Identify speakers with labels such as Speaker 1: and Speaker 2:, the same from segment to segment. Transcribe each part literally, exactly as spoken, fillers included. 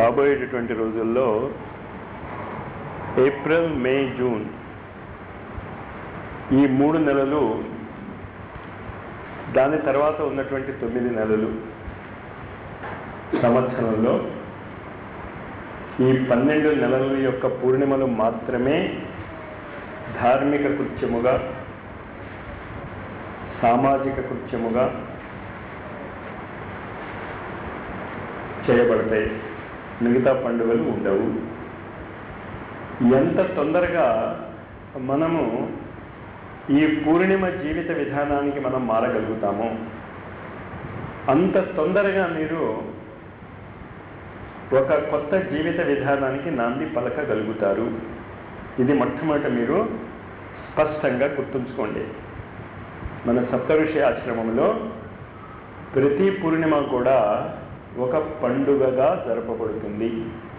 Speaker 1: రాబోయేటటువంటి రోజుల్లో April, May, June ఈ మూడు నెలలు, దాని తర్వాత ఉన్నటువంటి తొమ్మిది నెలలు సంవత్సరంలో ఈ పన్నెండు నెలల యొక్క పూర్ణిమలు మాత్రమే ధార్మిక కృత్యముగా, సామాజిక కృత్యముగా చేయబడతాయి. మిగతా పండుగలు ఉండవు. ఎంత తొందరగా మనము ఈ పూర్ణిమ జీవిత విధానానికి మనం మారగలుగుతామో అంత తొందరగా మీరు ఒక కొత్త జీవిత విధానానికి నాంది పలకగలుగుతారు. ఇది మొట్టమొదట మీరు స్పష్టంగా గుర్తుంచుకోండి. మన సప్తఋషి ఆశ్రమంలో ప్రతి పూర్ణిమ కూడా ఒక పండుగగా జరపబడుతుంది.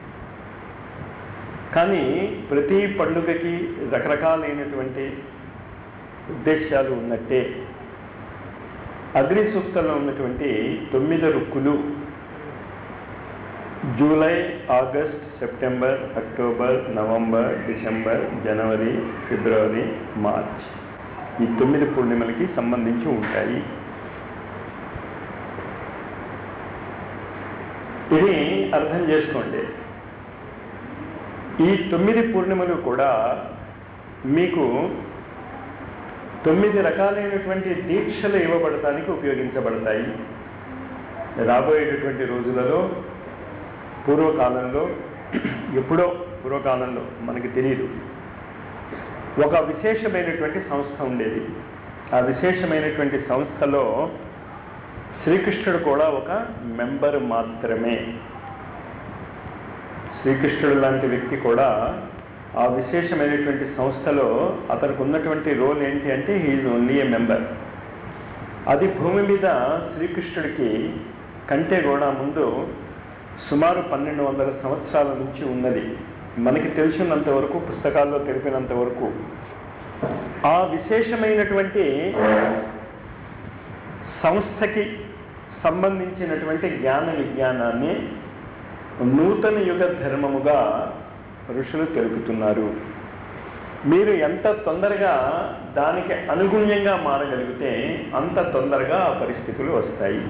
Speaker 1: కానీ ప్రతి పండుగకి రకరకాలైనటువంటి ఉద్దేశాలు ఉన్నట్టే అగ్ని సూక్తంలో ఉన్నటువంటి తొమ్మిది రుక్కులు July, August, September, October, November, December, జనవరి, ఫిబ్రవరి, మార్చ్ ఈ తొమ్మిది పూర్ణిమలకి సంబంధించి ఉంటాయి. ఇది అర్థం చేసుకోండి. ఈ తొమ్మిది పూర్ణిమలు కూడా మీకు తొమ్మిది రకాలైనటువంటి దీక్షలు ఇవ్వబడటానికి ఉపయోగించబడతాయి. రాబోయేటటువంటి రోజులలో పూర్వకాలంలో, ఎప్పుడో పూర్వకాలంలో మనకి తెలియదు, ఒక విశేషమైనటువంటి సంస్థ ఉండేది. ఆ విశేషమైనటువంటి సంస్థలో శ్రీకృష్ణుడు కూడా ఒక మెంబర్ మాత్రమే. శ్రీకృష్ణుడు లాంటి వ్యక్తి కూడా ఆ విశేషమైనటువంటి సంస్థలో అతనికి ఉన్నటువంటి రోల్ ఏంటి అంటే హీఈస్ ఓన్లీ ఏ మెంబర్. అది భూమి మీద శ్రీకృష్ణుడికి కంటే కూడా ముందు సుమారు పన్నెండు వందల సంవత్సరాల నుంచి ఉన్నది. మనకి తెలిసినంత వరకు, పుస్తకాల్లో తెలిపినంత వరకు ఆ విశేషమైనటువంటి సంస్థకి సంబంధించినటువంటి జ్ఞాన విజ్ఞానాన్ని నూతన యుగ ధర్మముగా ఋషులు తెలుపుతున్నారు. మీరు ఎంత తొందరగా దానికి అనుగుణ్యంగా మారగలిగితే అంత తొందరగా ఆ పరిస్థితులు వస్తాయి.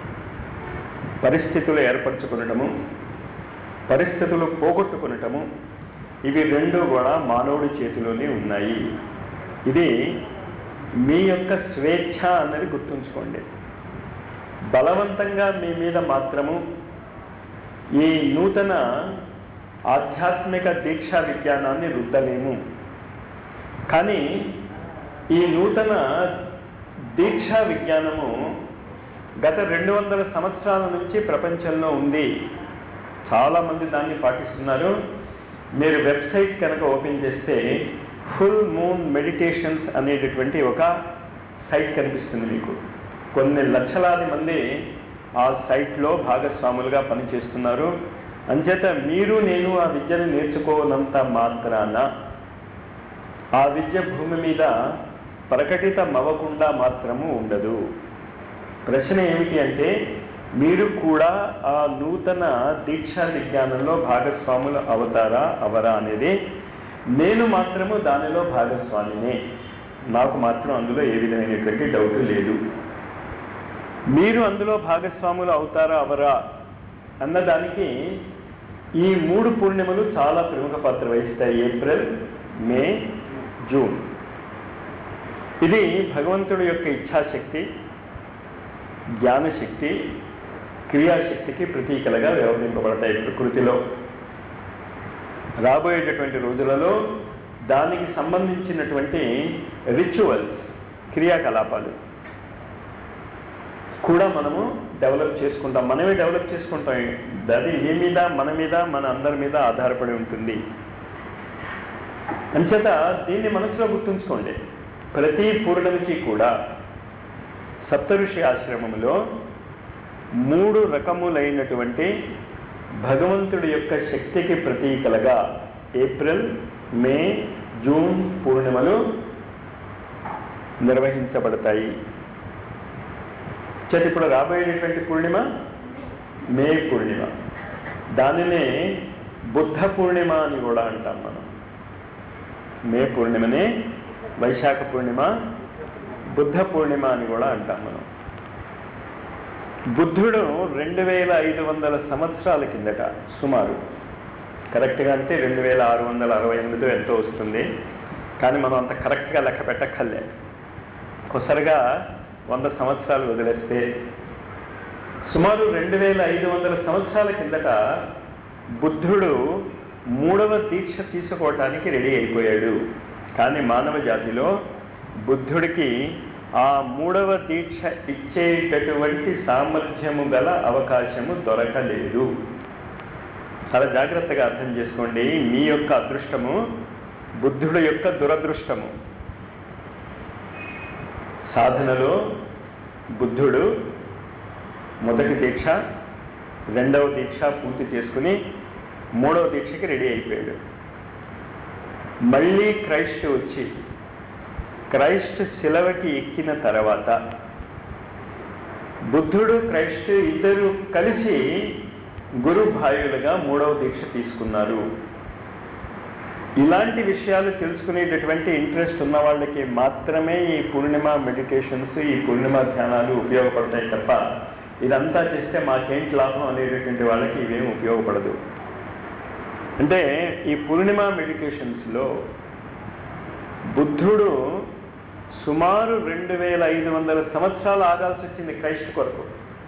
Speaker 1: పరిస్థితులు ఏర్పరచుకునటము, పరిస్థితులు పోగొట్టుకునటము, ఇవి రెండు కూడా మానవుడి చేతిలోనే ఉన్నాయి. ఇది మీ యొక్క స్వేచ్ఛ అన్నది గుర్తుంచుకోండి. బలవంతంగా మీ మీద మాత్రము ఈ నూతన ఆధ్యాత్మిక దీక్షా విజ్ఞానాన్ని రుద్దలేము. కానీ ఈ నూతన దీక్షా విజ్ఞానము గత రెండు వందల సంవత్సరాల నుంచి ప్రపంచంలో ఉంది. చాలామంది దాన్ని పాటిస్తున్నారు. మీరు వెబ్సైట్ కనుక ఓపెన్ చేస్తే ఫుల్ మూన్ మెడిటేషన్స్ అనేటటువంటి ఒక సైట్ కనిపిస్తుంది మీకు. కొన్ని లక్షలాది మంది ఆ సైట్లో భాగస్వాములుగా పనిచేస్తున్నారు. అంచేత మీరు నేను ఆ విద్యను నేర్చుకోనంత మాత్రాన ఆ విద్య భూమి మీద ప్రకటితమవ్వకుండా మాత్రము ఉండదు. ప్రశ్న ఏమిటి అంటే మీరు కూడా ఆ నూతన దీక్షా విజ్ఞానంలో భాగస్వాములు అవుతారా అవరా అనేది. నేను మాత్రము దానిలో భాగస్వామినే. నాకు మాత్రం అందులో ఏ విధమైనటువంటి డౌట్ లేదు. మీరు అందులో భాగస్వాములు అవుతారా అవరా అన్నదానికి ఈ మూడు పూర్ణిమలు చాలా ప్రముఖ పాత్ర వహిస్తాయి. April, May, June. ఇది భగవంతుడి యొక్క ఇచ్ఛాశక్తి, జ్ఞానశక్తి, క్రియాశక్తికి ప్రతీకలుగా వ్యవహరింపబడతాయి ప్రకృతిలో. రాబోయేటటువంటి రోజులలో దానికి సంబంధించినటువంటి రిచువల్స్, క్రియాకలాపాలు కూడా మనము డెవలప్ చేసుకుంటాం. మనమే డెవలప్ చేసుకుంటాం. అది మీ మీద, మన మీద, మన అందరి మీద ఆధారపడి ఉంటుంది. అంచేత దీన్ని మనసులో గుర్తుంచుకోండి. ప్రతి పూర్ణమికి కూడా సప్తఋషి ఆశ్రమంలో మూడు రకములైనటువంటి భగవంతుడి యొక్క శక్తికి ప్రతీకలుగా ఏప్రిల్, మే, జూన్ పూర్ణిమలు నిర్వహించబడతాయి. చేతి ఇప్పుడు రాబోయేటటువంటి పూర్ణిమ మే పూర్ణిమ. దానినే బుద్ధ పూర్ణిమ అని కూడా అంటాం మనం. మే పూర్ణిమనే వైశాఖ పూర్ణిమ, బుద్ధ పూర్ణిమ అని కూడా అంటాం మనం. బుద్ధుడు రెండు వేల ఐదు వందల సంవత్సరాల కిందట సుమారు, కరెక్ట్గా అంటే రెండు వేల ఆరు వందల అరవై ఎనిమిది ఎంతో వస్తుంది, కానీ మనం అంత కరెక్ట్గా లెక్క పెట్టక్కర్లే. కొసరుగా వంద సంవత్సరాలు వదిలేస్తే సుమారు రెండు వేల ఐదు వందల సంవత్సరాల కిందట బుద్ధుడు మూడవ దీక్ష తీసుకోవటానికి రెడీ అయిపోయాడు. కానీ మానవ జాతిలో బుద్ధుడికి ఆ మూడవ దీక్ష ఇచ్చేటటువంటి సామర్థ్యము గల అవకాశము దొరకలేదు. చాలా జాగ్రత్తగా అర్థం చేసుకోండి. మీ యొక్క అదృష్టము బుద్ధుడు యొక్క దురదృష్టము. సాధనలో బుద్ధుడు మొదటి దీక్ష, రెండవ దీక్ష పూర్తి చేసుకుని మూడవ దీక్షకి రెడీ అయిపోయాడు. మళ్ళీ క్రైస్ట్ వచ్చి క్రైస్ట్ శిలవకి ఎక్కిన తర్వాత బుద్ధుడు క్రైస్ట్ ఇద్దరు కలిసి గురు భాయులుగా మూడవ దీక్ష తీసుకున్నారు. ఇలాంటి విషయాలు తెలుసుకునేటటువంటి ఇంట్రెస్ట్ ఉన్న వాళ్ళకి మాత్రమే ఈ పూర్ణిమ మెడిటేషన్స్, ఈ పూర్ణిమ ధ్యానాలు ఉపయోగపడతాయి తప్ప ఇదంతా చేస్తే మాకేంటి లాభం అనేటటువంటి వాళ్ళకి ఇవేం ఉపయోగపడదు. అంటే ఈ పూర్ణిమ మెడిటేషన్స్లో బుద్ధుడు సుమారు రెండు వేల ఐదు వందల సంవత్సరాలు ఆగాల్సి వచ్చింది క్రైస్ట్ కొరకు.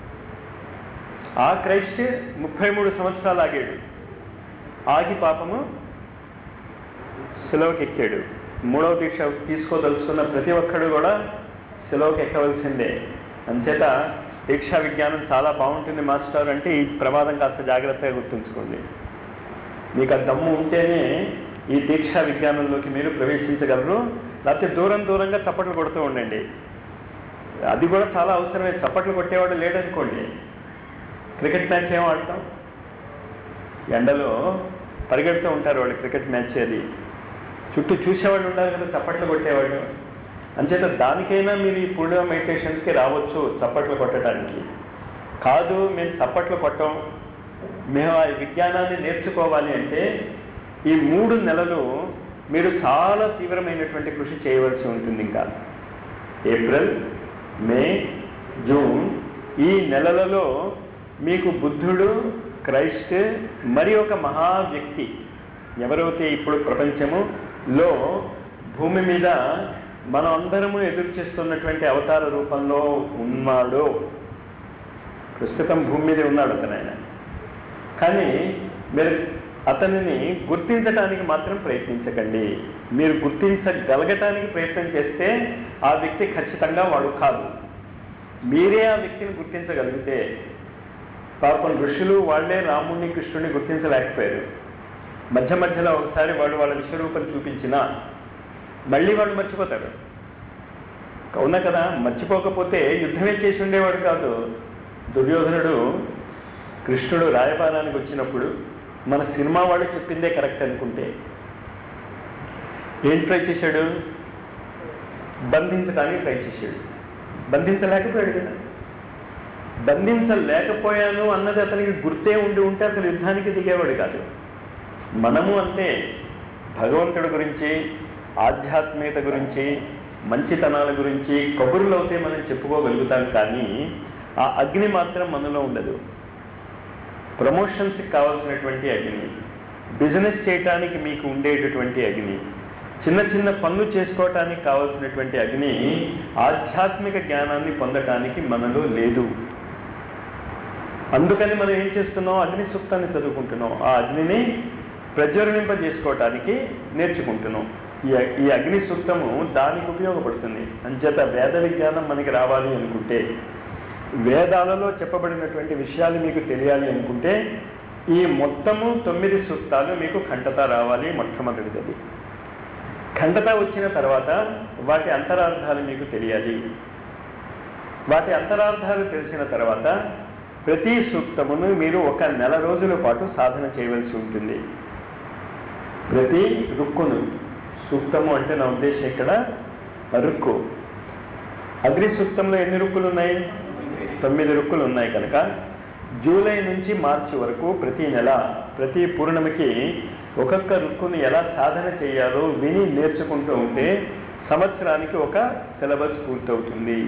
Speaker 1: ఆ క్రైస్ట్ ముప్పై మూడు సంవత్సరాలు ఆగాడు. ఆగి పాపము శిలువకి ఎక్కాడు. మూడవ దీక్ష తీసుకోదలుచుకున్న ప్రతి ఒక్కడు కూడా శిలువకి ఎక్కవలసిందే. అంచేత దీక్షా విజ్ఞానం చాలా బాగుంటుంది మాస్టర్ అంటే ఈ ప్రమాదం కాస్త జాగ్రత్తగా గుర్తుంచుకోండి. మీకు ఆ దమ్ము ఉంటేనే ఈ దీక్షా విజ్ఞానంలోకి మీరు ప్రవేశించగలరు. లేకపోతే దూరం దూరంగా చప్పట్లు కొడుతూ ఉండండి. అది కూడా చాలా అవసరమే. చప్పట్లు కొట్టేవాడు లేడనుకోండి, క్రికెట్ మ్యాచ్ ఏమో ఆడతాం, ఎండలో పరిగెడుతూ ఉంటారు వాళ్ళు క్రికెట్ మ్యాచ్. అది చుట్టూ చూసేవాళ్ళు ఉండాలి కదా, చప్పట్లు కొట్టేవాళ్ళు. అంచేత దానికైనా మీరు ఈ పూర్ణిమ మెడిటేషన్స్కి రావచ్చు చప్పట్లు కొట్టడానికి. కాదు మేము చప్పట్లు కొట్టం, మేము ఆ విజ్ఞానాన్ని నేర్చుకోవాలి అంటే ఈ మూడు నెలలు మీరు చాలా తీవ్రమైనటువంటి కృషి చేయవలసి ఉంటుంది. ఇంకా ఏప్రిల్, మే, జూన్ ఈ నెలలలో మీకు బుద్ధుడు, క్రైస్ట్ మరి ఒక మహా వ్యక్తి ఎవరైతే ఇప్పుడు ప్రపంచములో భూమి మీద మనం అందరము ఎదురు చేస్తున్నటువంటి అవతార రూపంలో ఉన్నాడో, ప్రస్తుతం భూమి మీదే ఉన్నాడు అతను. ఆయన కానీ మీరు అతనిని గుర్తించడానికి మాత్రం ప్రయత్నించకండి. మీరు గుర్తించగలగటానికి ప్రయత్నం చేస్తే ఆ వ్యక్తి ఖచ్చితంగా వాడు కాదు. మీరే ఆ వ్యక్తిని గుర్తించగలిగితే, పాపం ఋషులు వాళ్ళే రాముణ్ణి కృష్ణుని గుర్తించలేకపోయారు. మధ్య మధ్యలో ఒకసారి వాడు వాళ్ళ విశ్వరూపం చూపించినా మళ్ళీ వాడు మర్చిపోతాడు. అవునా కదా? మర్చిపోకపోతే యుద్ధమే చేసి ఉండేవాడు కాదు. దుర్యోధనుడు కృష్ణుడు రాయబారానికి వచ్చినప్పుడు మన సినిమా వాడు చెప్పిందే కరెక్ట్ అనుకుంటే ఏం ట్రై చేశాడు? బంధించడానికి ట్రై చేశాడు. బంధించలేకపోయాడు కదా. బంధించలేకపోయాను అన్నది అతనికి గుర్తే ఉండి ఉంటే అసలు యుద్ధానికి దిగేవాడు కాదు. మనము అంతే. భగవంతుడి గురించి, ఆధ్యాత్మికత గురించి, మంచితనాల గురించి కబుర్లు అవుతే మనం చెప్పుకోగలుగుతాం, కానీ ఆ అగ్ని మాత్రం మనలో ఉండదు. ప్రమోషన్స్కి కావాల్సినటువంటి అగ్ని, బిజినెస్ చేయటానికి మీకు ఉండేటటువంటి అగ్ని, చిన్న చిన్న పనులు చేసుకోవటానికి కావాల్సినటువంటి అగ్ని ఆధ్యాత్మిక జ్ఞానాన్ని పొందటానికి మనలో లేదు. అందుకని మనం ఏం చేస్తున్నాం? అగ్ని సూక్తాన్ని చదువుకుంటున్నాం. ఆ అగ్నిని ప్రజ్వలింపజేసుకోవటానికి నేర్చుకుంటున్నాం. ఈ ఈ అగ్ని సూక్తము దానికి ఉపయోగపడుతుంది. అంచేత వేద విజ్ఞానం మనకి రావాలి అనుకుంటే, వేదాలలో చెప్పబడినటువంటి విషయాలు మీకు తెలియాలి అనుకుంటే ఈ మొత్తము తొమ్మిది సూక్తాలు మీకు ఖండత రావాలి. మొట్టమొదటిది ఖండత వచ్చిన తర్వాత వాటి అంతరార్థాలు మీకు తెలియాలి. వాటి అంతరార్థాలు తెలిసిన తర్వాత ప్రతి సూక్తమును మీరు ఒక నెల రోజుల పాటు సాధన చేయవలసి ఉంటుంది. ప్రతి రుక్కును, సూక్తము అంటే నా ఉద్దేశం ఇక్కడ రుక్కు. అగ్ని సూక్తంలో ఎన్ని రుక్కులు ఉన్నాయి? తొమ్మిది రుక్కులు ఉన్నాయి కనుక జూలై నుంచి మార్చి వరకు ప్రతి నెల ప్రతి పూర్ణిమకి ఒక్కొక్క రుక్కును ఎలా సాధన చేయాలో విని నేర్చుకుంటూ ఉంటే సంవత్సరానికి ఒక సిలబస్ పూర్తవుతుంది.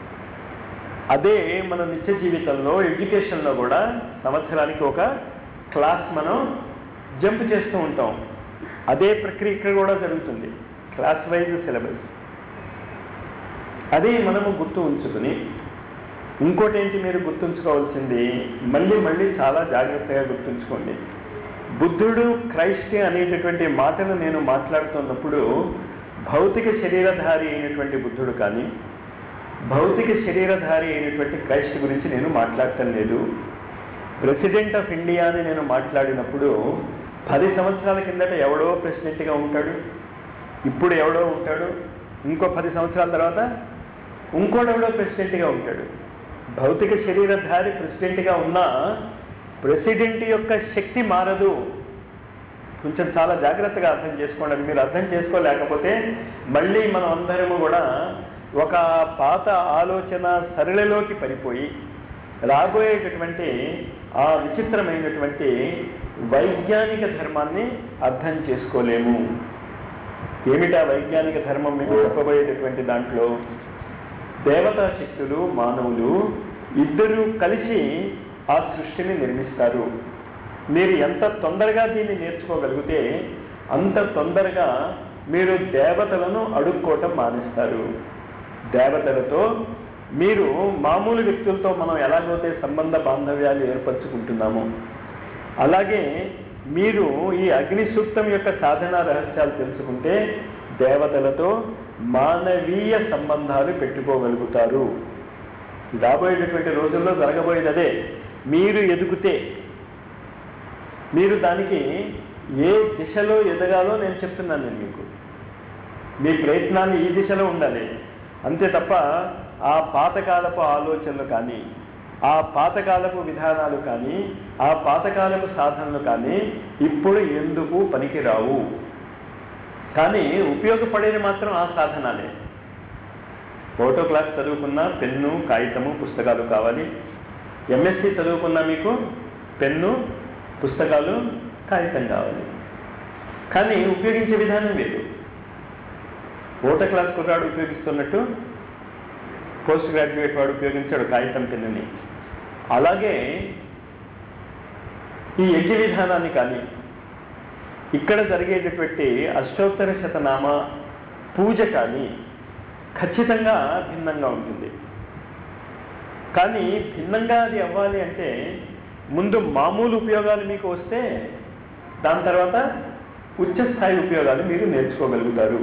Speaker 1: అదే మన నిత్య జీవితంలో ఎడ్యుకేషన్లో కూడా సంవత్సరానికి ఒక క్లాస్ మనం జంప్ చేస్తూ ఉంటాం. అదే ప్రక్రియ ఇక్కడ కూడా జరుగుతుంది, క్లాస్ వైజ్ సిలబస్. అదే మనము గుర్తు ఉంచుకుని ఇంకోటి ఏంటి మీరు గుర్తుంచుకోవాల్సింది, మళ్ళీ మళ్ళీ చాలా జాగ్రత్తగా గుర్తుంచుకోండి. బుద్ధుడు క్రైస్ట్ అనేటటువంటి మాటను నేను మాట్లాడుతున్నప్పుడు భౌతిక శరీరధారి అయినటువంటి బుద్ధుడు కానీ భౌతిక శరీరధారి అయినటువంటి క్రైస్ట్ గురించి నేను మాట్లాడటం లేదు. ప్రెసిడెంట్ ఆఫ్ ఇండియా అని నేను మాట్లాడినప్పుడు పది సంవత్సరాల కిందట ఎవడో ప్రెసిడెంట్గా ఉంటాడు, ఇప్పుడు ఎవడో ఉంటాడు, ఇంకో పది సంవత్సరాల తర్వాత ఇంకోడెవడో ప్రెసిడెంట్గా ఉంటాడు. భౌతిక శరీరధారి ప్రెసిడెంట్గా ఉన్నా ప్రెసిడెంట్ యొక్క శక్తి మారదు. కొంచెం చాలా జాగ్రత్తగా అర్థం చేసుకోండి. అది మీరు అర్థం చేసుకోలేకపోతే మళ్ళీ మనం అందరము కూడా ఒక పాత ఆలోచన సరళిలోకి పడిపోయి రాబోయేటటువంటి ఆ విచిత్రమైనటువంటి వైజ్ఞానిక ధర్మాన్ని అర్థం చేసుకోలేము. ఏమిటా వైజ్ఞానిక ధర్మం మీకు చెప్పబోయేటటువంటి దాంట్లో దేవతా శక్తులు మానవులు ఇద్దరూ కలిసి ఆ సృష్టిని నిర్మిస్తారు. మీరు ఎంత తొందరగా దీన్ని నేర్చుకోగలిగితే అంత తొందరగా మీరు దేవతలను అడుక్కోవటం మానేస్తారు. దేవతలతో మీరు మామూలు వ్యక్తులతో మనం ఎలాగైతే సంబంధ బాంధవ్యాలు ఏర్పరచుకుంటున్నామో అలాగే మీరు ఈ అగ్ని సూక్తం యొక్క సాధనా రహస్యాలు తెలుసుకుంటే దేవతలతో మానవీయ సంబంధాలు పెట్టుకోగలుగుతారు. రాబోయేటటువంటి రోజుల్లో జరగబోయేది అదే. మీరు ఎదుగుతే మీరు దానికి ఏ దిశలో ఎదగాలో నేను చెప్తున్నాను. నేను మీకు మీ ప్రయత్నాలు ఈ దిశలో ఉండాలి అంతే తప్ప ఆ పాతకాలపు ఆలోచనలు కానీ ఆ పాతకాలపు విధానాలు కానీ ఆ పాతకాలపు సాధనలు కానీ ఇప్పుడు ఎందుకు పనికిరావు. కానీ ఉపయోగపడేది మాత్రం ఆ సాధనాలే. ఫోటో క్లాస్ చదువుకున్నా పెన్ను కాగితము పుస్తకాలు కావాలి. ఎంఎస్సి చదువుకున్నా మీకు పెన్ను పుస్తకాలు కాగితం కావాలి. కానీ ఉపయోగించే విధానం వేరు. ఫోటో క్లాస్ కుర్రాడు ఉపయోగిస్తున్నట్టు పోస్ట్ గ్రాడ్యుయేట్ వాడు ఉపయోగించాడు కాగితం పెన్నుని. అలాగే ఈ యజ్ఞ విధానాన్ని కానీ ఇక్కడ జరిగేటటువంటి అష్టోత్తర శతనామ పూజ కానీ ఖచ్చితంగా భిన్నంగా ఉంటుంది. కానీ భిన్నంగా అది అవ్వాలి అంటే ముందు మామూలు ఉపయోగాలు మీకు వస్తే దాని తర్వాత ఉచ్చస్థాయి ఉపయోగాలు మీరు నేర్చుకోగలుగుతారు.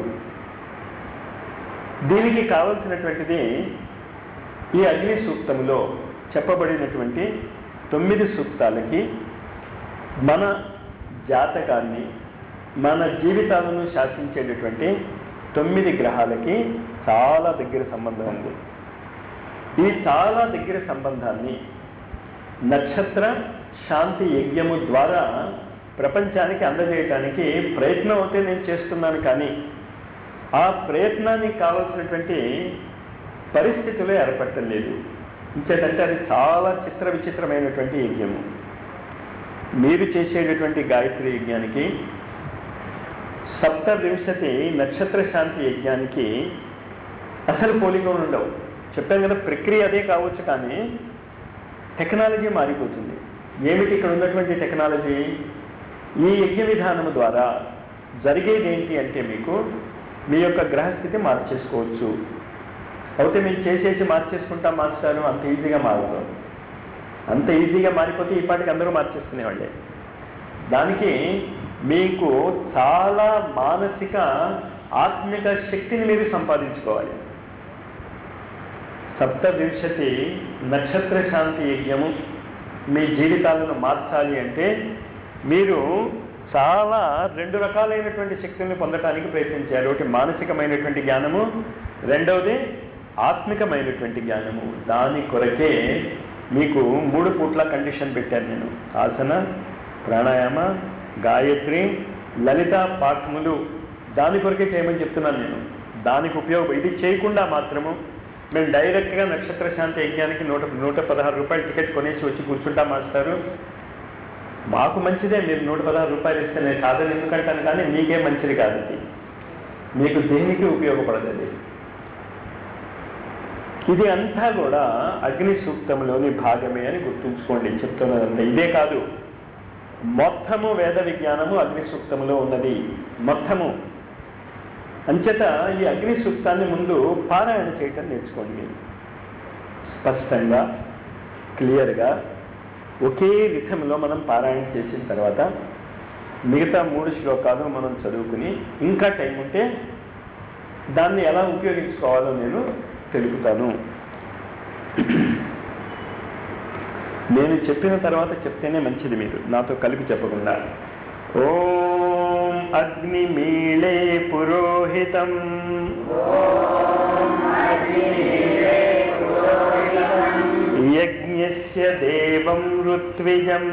Speaker 1: దీనికి కావలసినటువంటిది ఈ అగ్ని సూక్తంలో చెప్పబడినటువంటి తొమ్మిది సూక్తాలకి మన జాతకాన్ని మన జీవితాలను శాసించేటటువంటి తొమ్మిది గ్రహాలకి చాలా దగ్గర సంబంధం ఉంది. ఈ చాలా దగ్గర సంబంధాన్ని నక్షత్ర శాంతి యజ్ఞము ద్వారా ప్రపంచానికి అందజేయటానికి ప్రయత్నం అయితే నేను చేస్తున్నాను. కానీ ఆ ప్రయత్నానికి కావాల్సినటువంటి పరిస్థితులు ఏర్పడటం లేదు. ఇంకేంటంటే అది చాలా చిత్ర విచిత్రమైనటువంటి యజ్ఞము. మీరు చేసేటటువంటి గాయత్రి యజ్ఞానికి సప్తవింశతి నక్షత్ర శాంతి యజ్ఞానికి అసలు పోలికలు ఉండవు. చెప్పాను కదా, ప్రక్రియ అదే కావచ్చు కానీ టెక్నాలజీ మారిపోతుంది. ఏమిటి ఇక్కడ ఉన్నటువంటి టెక్నాలజీ? ఈ యజ్ఞ విధానము ద్వారా జరిగేది ఏంటి అంటే మీకు మీ యొక్క గ్రహస్థితి మార్చేసుకోవచ్చు. అయితే మీరు చేసేసి మార్చేసుకుంటా మాస్టారు అంత ఈజీగా మారదు. అంత ఈజీగా మారిపోతే ఈ పాటికి అందరూ మార్చేసుకునేవాళ్ళే. దానికి మీకు చాలా మానసిక ఆత్మిక శక్తిని మీరు సంపాదించుకోవాలి. సప్తవింశతి నక్షత్ర శాంతి యజ్ఞము మీ జీవితాలను మార్చాలి అంటే మీరు చాలా రెండు రకాలైనటువంటి శక్తుల్ని పొందడానికి ప్రయత్నించారు. ఒకటి మానసికమైనటువంటి జ్ఞానము, రెండవది ఆత్మికమైనటువంటి జ్ఞానము. దాని కొరకే మీకు మూడు పూట్ల కండిషన్ పెట్టాను నేను. ఆసన, ప్రాణాయామ, గాయత్రి, లలిత పాఠములు దాని కొరకే చేయమని చెప్తున్నాను నేను. దానికి ఉపయోగం. ఇది చేయకుండా మాత్రము మేము డైరెక్ట్గా నక్షత్ర శాంతి యజ్ఞానికి నూట నూట పదహారు రూపాయలు టికెట్ కొనేసి వచ్చి కూర్చుంటాం మాస్టారు. మాకు మంచిదే, మీరు నూట పదహారు రూపాయలు ఇస్తే నేను కాదని ఎందుకంటాను, కానీ మీకే మంచిది కాదు, అది మీకు దేనికి ఉపయోగపడదు. అది ఇది అంతా కూడా అగ్ని సూక్తంలోని భాగమే అని గుర్తుంచుకోండి. చెప్తున్నదంతా ఇదే కాదు, మొత్తము వేద విజ్ఞానము అగ్ని సూక్తంలో ఉన్నది మొత్తము. అంచేత ఈ అగ్ని సూక్తాన్ని ముందు పారాయణ చేయటం నేర్చుకోండి. స్పష్టంగా క్లియర్గా ఒకే రిథంలో మనం పారాయణ చేసిన తర్వాత మిగతా మూడు శ్లోకాలు మనం చదువుకుని ఇంకా టైం ఉంటే దాన్ని ఎలా ఉపయోగించుకోవాలో నేను తెలుపుతాను. నేను చెప్పిన తర్వాత చెప్తేనే మంచిది, మీరు నాతో కలిపి చెప్పకుండా. ఓం అగ్నిమీళే పురోహితం యజ్ఞస్య దేవం ఋత్విజం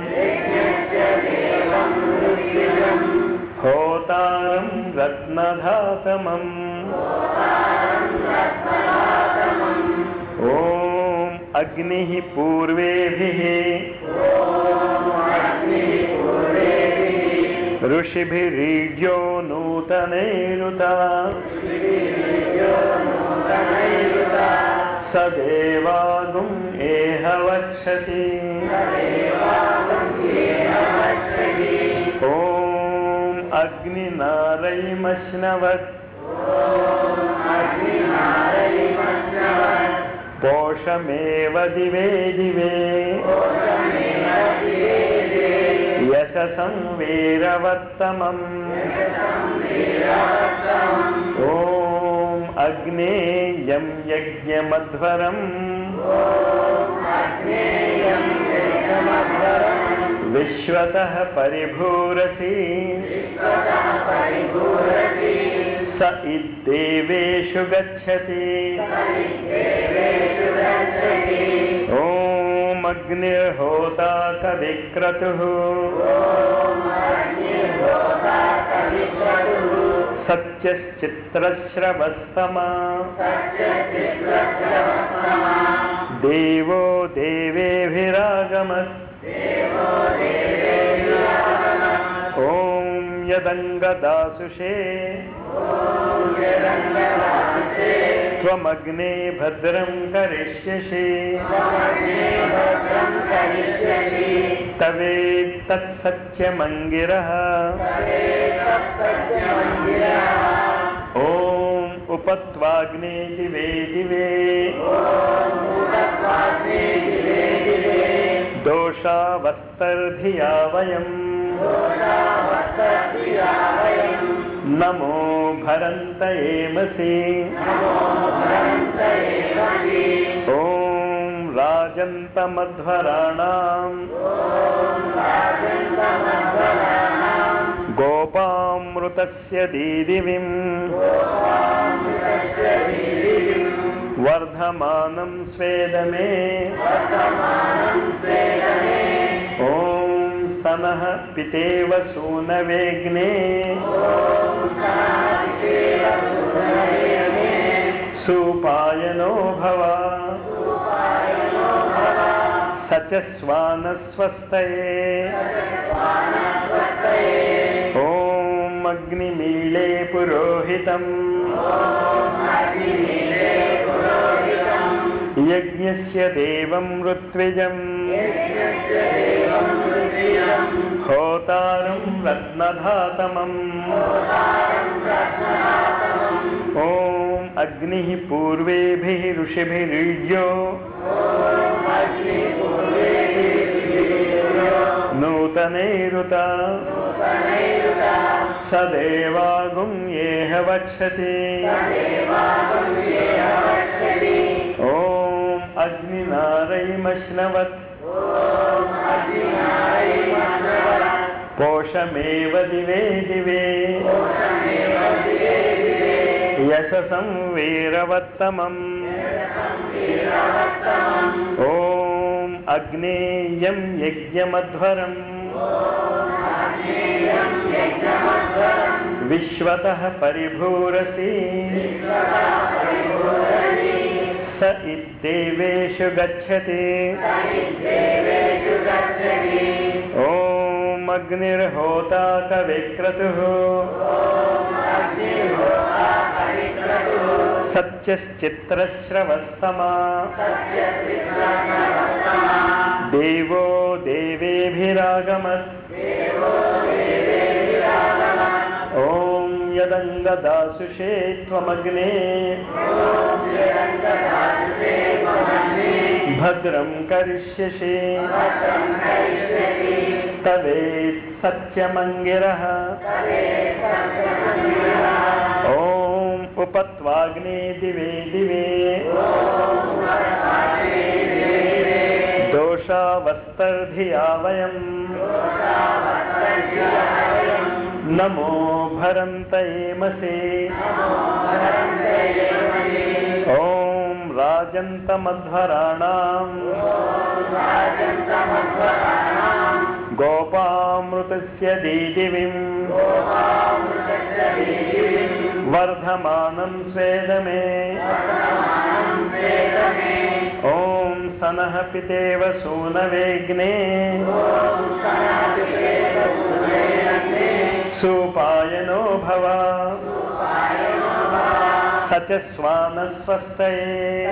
Speaker 1: హోతారం రత్నధాతమం. ఓం అగ్నిః పూర్వేభిః ఋషిభిరీడ్యో నూతనైరుతా సదేవాగుం ఏహ వక్షసి. ఓం అగ్నినారైమశ్నవత్ పోషమేవ దివే దివే యశసం వీరవత్తమం. ఓం అగ్నేయం యజ్ఞమధ్వరం విశ్వతః పరిభూరసి స ఇద్దేవేషు గచ్చతి. ఓం అగ్నిర్హోతా కవిక్రతుః సత్యశ్చిత్రశ్రవస్తమా దేవో దేవేభిరాగమత్. ఓం యదంగదాసుషే త్వమగ్నే భద్రం కరిష్యసి తవేత్తత్సత్యమంగిరః. ఓం ఉపత్వాగ్నే దివే దివే దోషావస్తర్ధియా వయం. నమో భరంతయేమసి. ఓం రాజంతమధ్వరాణాం గోపామృతస్య దీదివిం వర్ధమానం స్వేదమే. ఓం సనః పితేవ సూనవేగ్నే సుపాయనో భవ. సచ స్వానస్వస్తయే. ఓం అగ్నిమీళే పురోహితం యజ్ఞస్య దేవం ఋత్విజం హోతారం రత్నధాతమం. ఓం అగ్నిః పూర్వేభిః ఋషిభిరీడ్యో నూతనైరుతా సదేవాగుం ఏహ వక్షసి. ఓం అగ్నినారైమశ్నవత్ పోషమేవ దివే దివే యశసం వీరవత్తమం. ఓం అగ్నేయం యజ్ఞమధ్వరం విశ్వతః పరిభూరసి. स इद्देवेषु गच्छति ॐ अग्निर्होता कविक्रतुः सत्यश्चित्रश्रवस्तमा देवो देवेभिरागमत् ॐ यदङ्गदासुषे त्वमग्ने भद्रं करिष्यसि तवेत् सत्यमङ्गिरः ॐ उपत्वाग्ने दिवे दिवे दोषावस्तर्धिया वयम् नमो भरन्तयेमसे ॐ राजन्तमध्वराणाम् गोपामृतस्य दीदिविम् वर्धमानं स्वेदमे ॐ सनः पितेव सूनवेग्ने सुपायनो भव स च स्वानस्वस्तये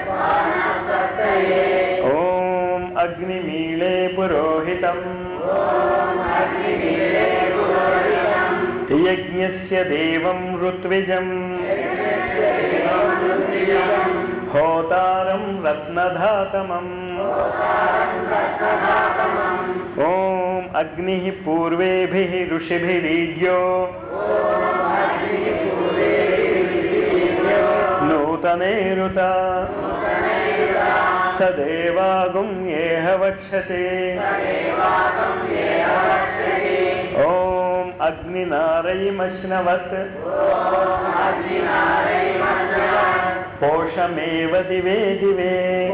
Speaker 1: ॐ अग्निमीळे पुरोहितम् यज्ञस्य देवं ऋत्विजम् होतारं रत्नधातमम् ॐ अग्निः पूर्वेभिः ऋषिभिरीड्यो नूतनेरुता स देवागुं येह वक्षते ॐ अग्निनारयिमश्नवत् पोषमेव दिवे दिवे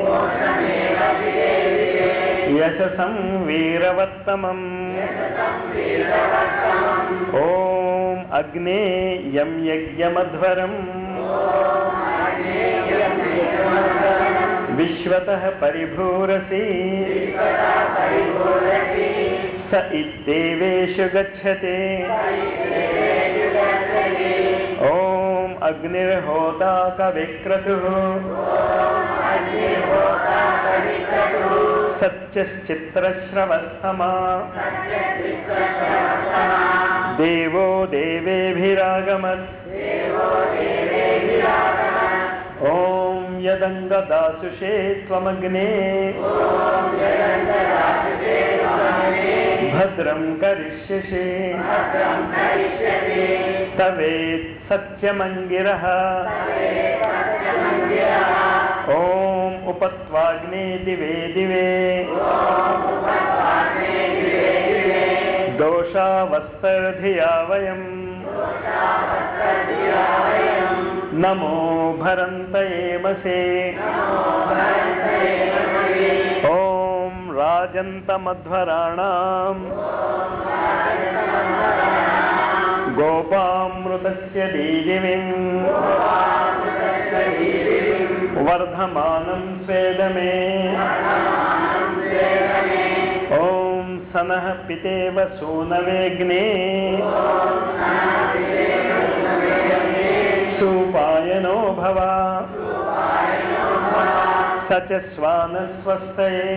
Speaker 1: यशसं वीरवत्तमम् ॐ अग्ने यं यज्ञमध्वरम् विश्वतः परिभूरसि स इद्देवेषु गच्छते ॐ अग्निर्होता कविक्रतुः सत्यश्चित्रश्रवस्तमा देवो देवेभिरागमत् ॐ यदङ्गदासुषे त्वमग्ने भद्रं करिष्यसि तवेत् सत्यमङ्गिरः ॐ उपत्वाग्ने दिवे दिवे दोषावस्तर्धिया वयम् नमो भरन्तयेमसे ॐ राजन्तमध्वराणाम् गोपामृतस्य दीदिविम् वर्धमानं स्वेदमे ॐ सनः पितेव सूनवेग्ने सुपायनो भव स च स्वानस्वस्तये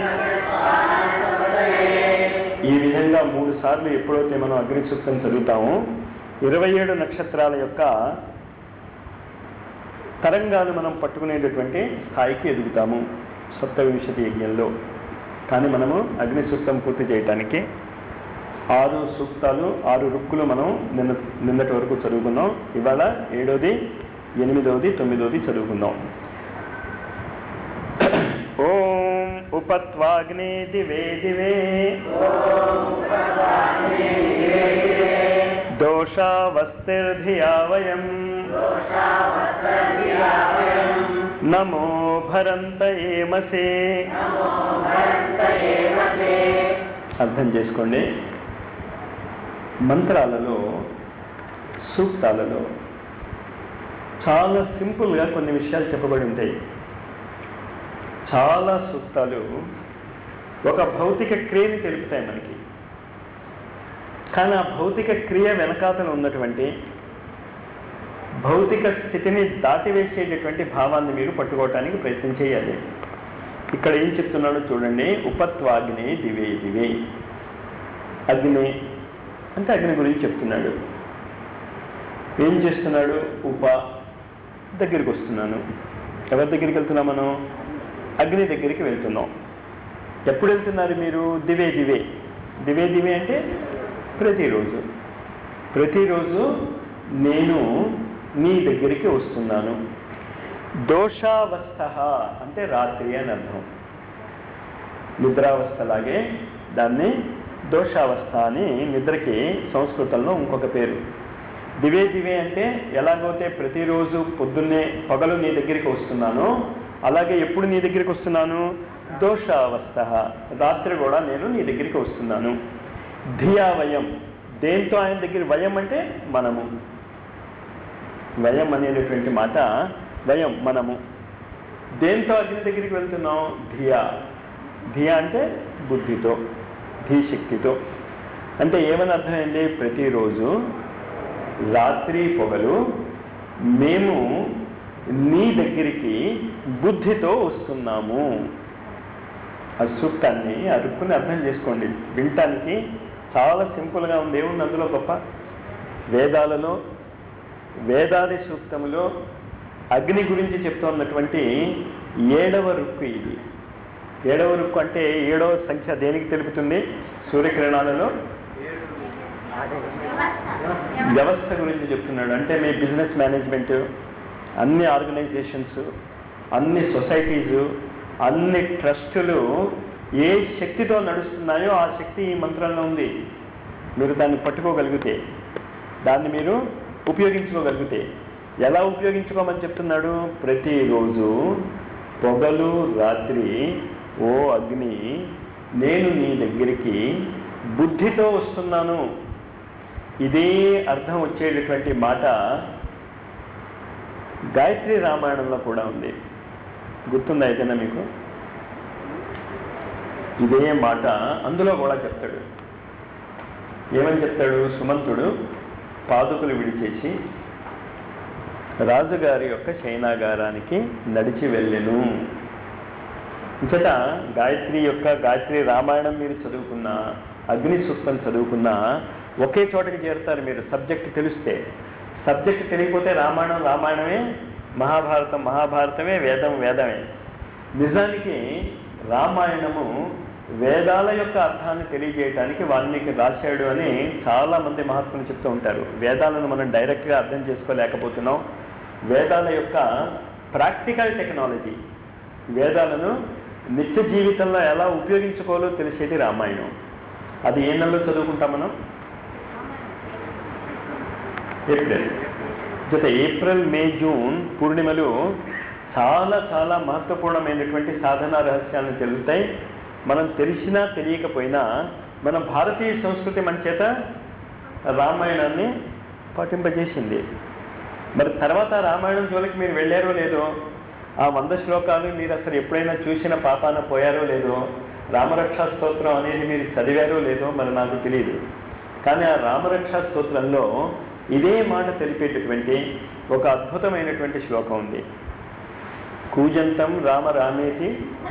Speaker 1: ఈ విధంగా మూడు సార్లు ఎప్పుడైతే మనం అగ్ని సూక్తం చదువుతామో ఇరవై ఏడు నక్షత్రాల యొక్క తరంగాలు మనం పట్టుకునేటటువంటి స్థాయికి ఎదుగుతాము సప్తవింశతి యజ్ఞంలో. కానీ మనము అగ్ని సూక్తం పూర్తి చేయటానికి ఆరు సూక్తాలు ఆరు రుక్కులు మనం నిన్న నిన్నటి వరకు చదువుకున్నాం. ఇవాళ ఏడోది ఎనిమిదవది తొమ్మిదవది చదువుకుందాం. ఓం ఉపత్వాగ్నే దివే దివే దోషావస్తిర్ధియా వయం నమో భరంతయేమసే. అర్థం చేసుకోండి. మంత్రాలలో సూక్తాలలో చాలా సింపుల్గా కొన్ని విషయాలు చెప్పబడి ఉంటాయి. చాలా సూక్తాలు ఒక భౌతిక క్రియని తెలుపుతాయి మనకి. కానీ ఆ భౌతిక క్రియ వెనకాతలు ఉన్నటువంటి భౌతిక స్థితిని దాటివేసేటటువంటి భావాన్ని మీరు పట్టుకోవటానికి ప్రయత్నం చేయాలి. ఇక్కడ ఏం చెప్తున్నాడో చూడండి. ఉపత్వాగ్ని దివే దివే. అగ్ని అంటే అగ్ని గురించి చెప్తున్నాడు. ఏం చేస్తున్నాడు? ఉప దగ్గరికి వస్తున్నాను. ఎవరి దగ్గరికి వెళ్తున్నాం మనం? అగ్ని దగ్గరికి వెళ్తున్నాం. ఎప్పుడు వెళ్తున్నారు మీరు? దివే దివే. దివే దివే అంటే ప్రతిరోజు. ప్రతిరోజు నేను నీ దగ్గరికి వస్తున్నాను. దోషావస్థ అంటే రాత్రి అని అర్థం. నిద్రావస్థలాగే దాన్ని దోషావస్థ అని నిద్రకి సంస్కృతంలో ఇంకొక పేరు. దివే దివే అంటే ఎలాగైతే ప్రతిరోజు పొద్దున్నే పగలు నీ దగ్గరికి వస్తున్నానో అలాగే ఎప్పుడు నీ దగ్గరికి వస్తున్నాను? దోషావస్థ, రాత్రి కూడా నేను నీ దగ్గరికి వస్తున్నాను. ధియా వయం. దేంతో ఆయన దగ్గర? వయం అంటే మనము. వయం అనేటటువంటి మాట వయం మనము. దేంతో అగ్ని దగ్గరికి వెళ్తున్నాం? ధియా. ధియా అంటే బుద్ధితో, ధీశక్తితో. అంటే ఏమని అర్థమైంది? ప్రతిరోజు రాత్రి పొగలు మేము నీ దగ్గరికి బుద్ధితో వస్తున్నాము. ఆ సూక్తాన్ని అరుక్కుని అర్థం చేసుకోండి. వినటానికి చాలా సింపుల్గా ఉంది. ఏముంది అందులో గొప్ప? వేదాలలో వేదాది సూక్తములో అగ్ని గురించి చెప్తున్నటువంటి ఏడవ రుక్కు ఇది. ఏడవ రుక్కు అంటే ఏడవ సంఖ్య దేనికి తెలుపుతుంది? సూర్యకిరణాలలో వ్యవస్థ గురించి చెప్తున్నాడు. అంటే మీ బిజినెస్ మేనేజ్మెంట్, అన్ని ఆర్గనైజేషన్స్, అన్ని సొసైటీసు, అన్ని ట్రస్టులు ఏ శక్తితో నడుస్తున్నాయో ఆ శక్తి ఈ మంత్రంలో ఉంది. మీరు దాన్ని పట్టుకోగలిగితే, దాన్ని మీరు ఉపయోగించుకోగలిగితే. ఎలా ఉపయోగించుకోమని చెప్తున్నాడు? ప్రతిరోజు పొగలు రాత్రి ఓ అగ్ని నేను నీ దగ్గరికి బుద్ధితో వస్తున్నాను. ఇదే అర్థం వచ్చేటటువంటి మాట గాయత్రి రామాయణంలో కూడా ఉంది. గుర్తుందా అయితేనా మీకు? ఇదే మాట అందులో కూడా చెప్తాడు. ఏమని చెప్తాడు? సుమంతుడు పాదుకులు విడిచేసి రాజుగారి యొక్క శయనాగారానికి నడిచి వెళ్ళెను. ఇంతట గాయత్రి యొక్క గాయత్రి రామాయణం మీరు చదువుకున్నా, అగ్ని సూక్తం చదువుకున్నా ఒకే చోటకి చేరుతారు మీరు, సబ్జెక్ట్ తెలిస్తే. సబ్జెక్ట్ తెలియకపోతే రామాయణం రామాయణమే, మహాభారతం మహాభారతమే, వేదం వేదమే. నిజానికి రామాయణము వేదాల యొక్క అర్థాన్ని తెలియజేయడానికి వాల్మీకి రాశాడు అని చాలామంది మహాత్ములు చెప్తూ ఉంటారు. వేదాలను మనం డైరెక్ట్గా అర్థం చేసుకోలేకపోతున్నాం. వేదాల యొక్క ప్రాక్టికల్ టెక్నాలజీ, వేదాలను నిత్య జీవితంలో ఎలా ఉపయోగించుకోవాలో తెలిసేది రామాయణం. అది ఏ నెలలో చదువుకుంటాం మనం? ఏప్రిల్. జత ఏప్రిల్ మే జూన్ పూర్ణిమలు చాలా చాలా మహత్వపూర్ణమైనటువంటి సాధనా రహస్యాలను తెలుస్తాయి. మనం తెలిసినా తెలియకపోయినా మన భారతీయ సంస్కృతి మన చేత రామాయణాన్ని పాటింపజేసింది. మరి తర్వాత రామాయణం జోలికి మీరు వెళ్ళారో లేదో, ఆ వంద శ్లోకాలు మీరు అసలు ఎప్పుడైనా చూసిన పాపాన పోయారో లేదో, రామరక్షా స్తోత్రం అనేది మీరు చదివారో లేదో మరి నాకు తెలియదు. కానీ ఆ రామరక్షా స్తోత్రంలో ఇదే మాట తెలిపేటటువంటి ఒక అద్భుతమైనటువంటి శ్లోకం ఉంది. కూజంతం రామ రామేతి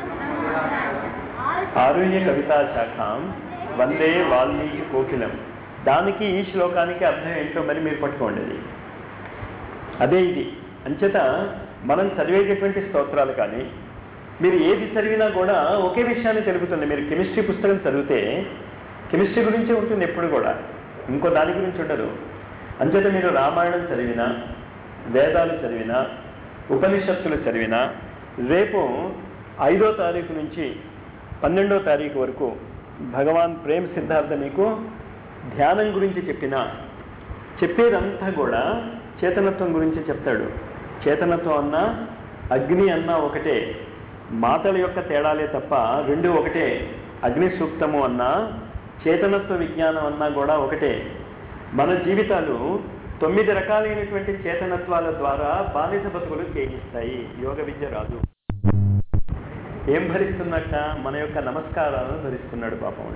Speaker 1: ఆరుణ్య కవితా శాఖం వందే వాల్మీకి కోకిలం. దానికి ఈ శ్లోకానికి అర్థం ఏంటో మరి మీరు పట్టుకోండి. అది అదే ఇది. అంచేత మనం చదివేటటువంటి స్తోత్రాలు కానీ మీరు ఏది చదివినా కూడా ఒకే విషయాన్ని తెలుపుతుంది. మీరు కెమిస్ట్రీ పుస్తకం చదివితే కెమిస్ట్రీ గురించే ఉంటుంది ఎప్పుడు కూడా, ఇంకో దాని గురించి ఉండదు. అంచేత మీరు రామాయణం చదివినా, వేదాలు చదివినా, ఉపనిషత్తులు చదివినా, రేపు ఐదో తారీఖు నుంచి పన్నెండో తారీఖు వరకు భగవాన్ ప్రేమ్ సిద్ధార్థ మీకు ధ్యానం గురించి చెప్పినా, చెప్పేదంతా కూడా చేతనత్వం గురించి చెప్తాడు. చేతనత్వం అన్నా అగ్ని అన్నా ఒకటే, మాటల యొక్క తేడాలే తప్ప రెండు ఒకటే. అగ్ని సూక్తము అన్నా చేతనత్వ విజ్ఞానం అన్నా కూడా ఒకటే. మన జీవితాలు తొమ్మిది రకాలైనటువంటి చేతనత్వాల ద్వారా బానిస బతుకులు చేయిస్తాయి. యోగ విద్య రాదు. ఏం భరిస్తున్నట్ట? మన యొక్క నమస్కారాలను భరిస్తున్నాడు పాపం.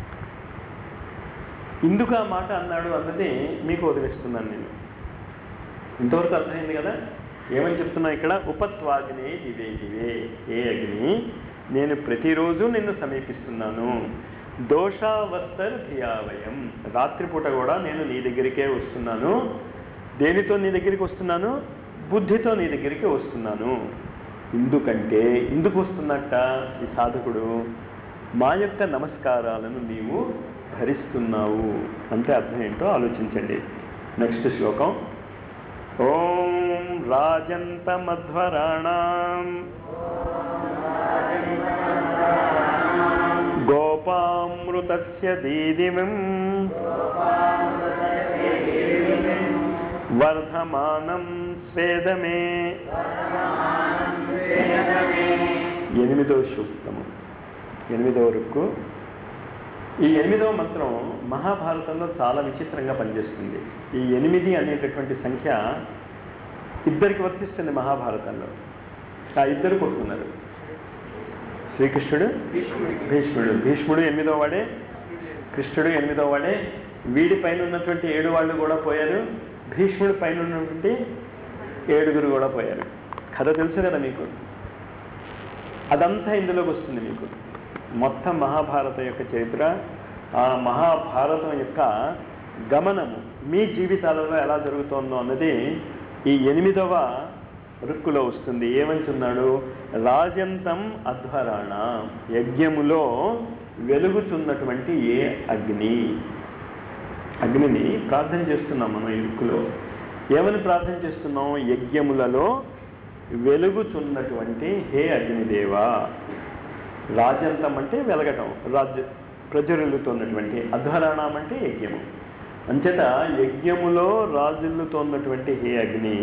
Speaker 1: ఇందుకు ఆ మాట అన్నాడు అన్నది మీకు వదిలిస్తున్నాను నేను. ఇంతవరకు అర్థమైంది కదా? ఏమని చెప్తున్నా ఇక్కడ? ఉపత్వాగ్నే దివే దివే, ఏ అగ్ని నేను ప్రతిరోజు నిన్ను సమీపిస్తున్నాను. దోషావస్తర్ ధియావయం, రాత్రిపూట కూడా నేను నీ దగ్గరికే వస్తున్నాను. దేనితో నీ దగ్గరికి వస్తున్నాను? బుద్ధితో నీ దగ్గరికి వస్తున్నాను. ఎందుకంటే ఎందుకు వస్తున్నట్ట ఈ సాధకుడు? మా యొక్క నమస్కారాలను నీవు భరిస్తున్నావు అంటే అర్థం ఏంటో ఆలోచించండి. నెక్స్ట్ శ్లోకం. ఓం రాజంతమధ్వరాణాం గోపామృతస్య దీదిమం వర్ధమానం స్వేదమే. ఎనిమిదవ సూక్తము, ఎనిమిదవ రుక్కు. ఈ ఎనిమిదవ మంత్రం మహాభారతంలో చాలా విచిత్రంగా పనిచేస్తుంది. ఈ ఎనిమిది అనేటటువంటి సంఖ్య ఇద్దరికి వర్తిస్తుంది మహాభారతంలో. ఆ ఇద్దరు కొట్టుకున్నారు, శ్రీకృష్ణుడు భీష్ముడు. భీష్ముడు ఎనిమిదవ వాడే, కృష్ణుడు ఎనిమిదవ వాడే. వీడి పైన ఉన్నటువంటి ఏడు వాళ్ళు కూడా పోయారు, భీష్ముడి పైన ఉన్నటువంటి ఏడుగురు కూడా పోయారు. కథ తెలుసు కదా మీకు. అదంతా ఇందులోకి వస్తుంది మీకు. మొత్తం మహాభారతం యొక్క చరిత్ర, ఆ మహాభారతం యొక్క గమనము మీ జీవితాలలో ఎలా జరుగుతోందో అన్నది ఈ ఎనిమిదవ రుక్కులో వస్తుంది. ఏమంటున్నాడు? రాజంతం అధ్వరాణ, యజ్ఞములో వెలుగుచున్నటువంటి ఏ అగ్ని. అగ్నిని ప్రార్థన చేస్తున్నాం మనం ఈ రుక్కులో. ఏమని ప్రార్థన చేస్తున్నాం? యజ్ఞములలో వెలుగుచున్నటువంటి హే అగ్నిదేవా. రాజంతం అంటే వెలగటం, రాజ్య ప్రజ్వరిల్లుతున్నటువంటి. అధ్వరాణం అంటే యజ్ఞము. అంచేత యజ్ఞములో రాజుల్లుతోన్నటువంటి హే అగ్ని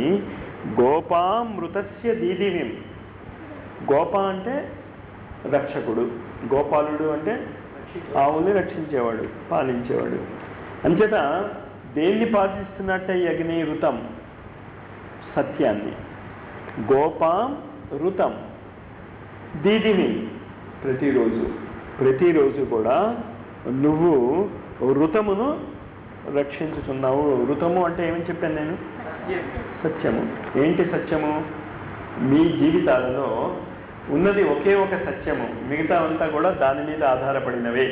Speaker 1: గోపామృతస్య దీదివిం. గోప అంటే రక్షకుడు, గోపాలుడు అంటే ఆవుని రక్షించేవాడు, పాలించేవాడు. అంచేత దేన్ని పాటిస్తున్నట్ట ఈ అగ్ని? ఋతం, సత్యాన్ని. గోపాం ఋతం దీదిని, ప్రతిరోజు ప్రతిరోజు కూడా నువ్వు ఋతమును రక్షించుతున్నావు. ఋతము అంటే ఏమని చెప్పాను నేను? సత్యము. ఏంటి సత్యము? మీ జీవితాలలో ఉన్నది ఒకే ఒక సత్యము, మిగతా అంతా కూడా దాని మీద ఆధారపడినవే.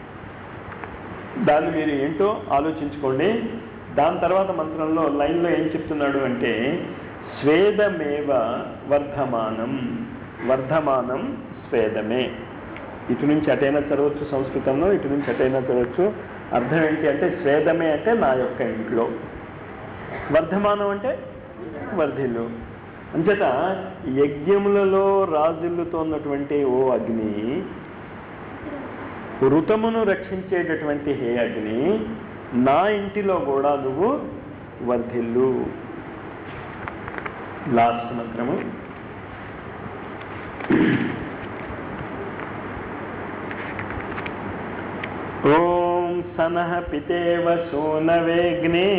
Speaker 1: దాన్ని మీరు ఏంటో ఆలోచించుకోండి. దాని తర్వాత మంత్రంలో లైన్లో ఏం చెప్తున్నాడు అంటే స్వేదమేవ వర్ధమానం. వర్ధమానం స్వేదమే. ఇటు నుంచి అటైనా చదవచ్చు సంస్కృతంలో, ఇటు నుంచి అటైనా చదవచ్చు. అర్థం ఏంటి అంటే స్వేదమే అంటే నా యొక్క ఇంట్లో, వర్ధమానం అంటే వర్ధిల్లు. అంచేత యజ్ఞములలో రాజుల్లుతోన్నటువంటి ఓ అగ్ని, ఋతమును రక్షించేటటువంటి హే అగ్ని, నా ఇంటిలో కూడా నువ్వు వర్ధిల్లు. లాస్ట్ మంత్రము. ఓం సనః పితేవ సూనవేగ్నే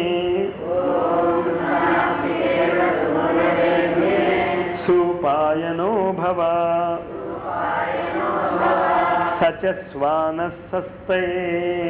Speaker 1: సుపాయనో భవ సచ స్వానః సస్తయే.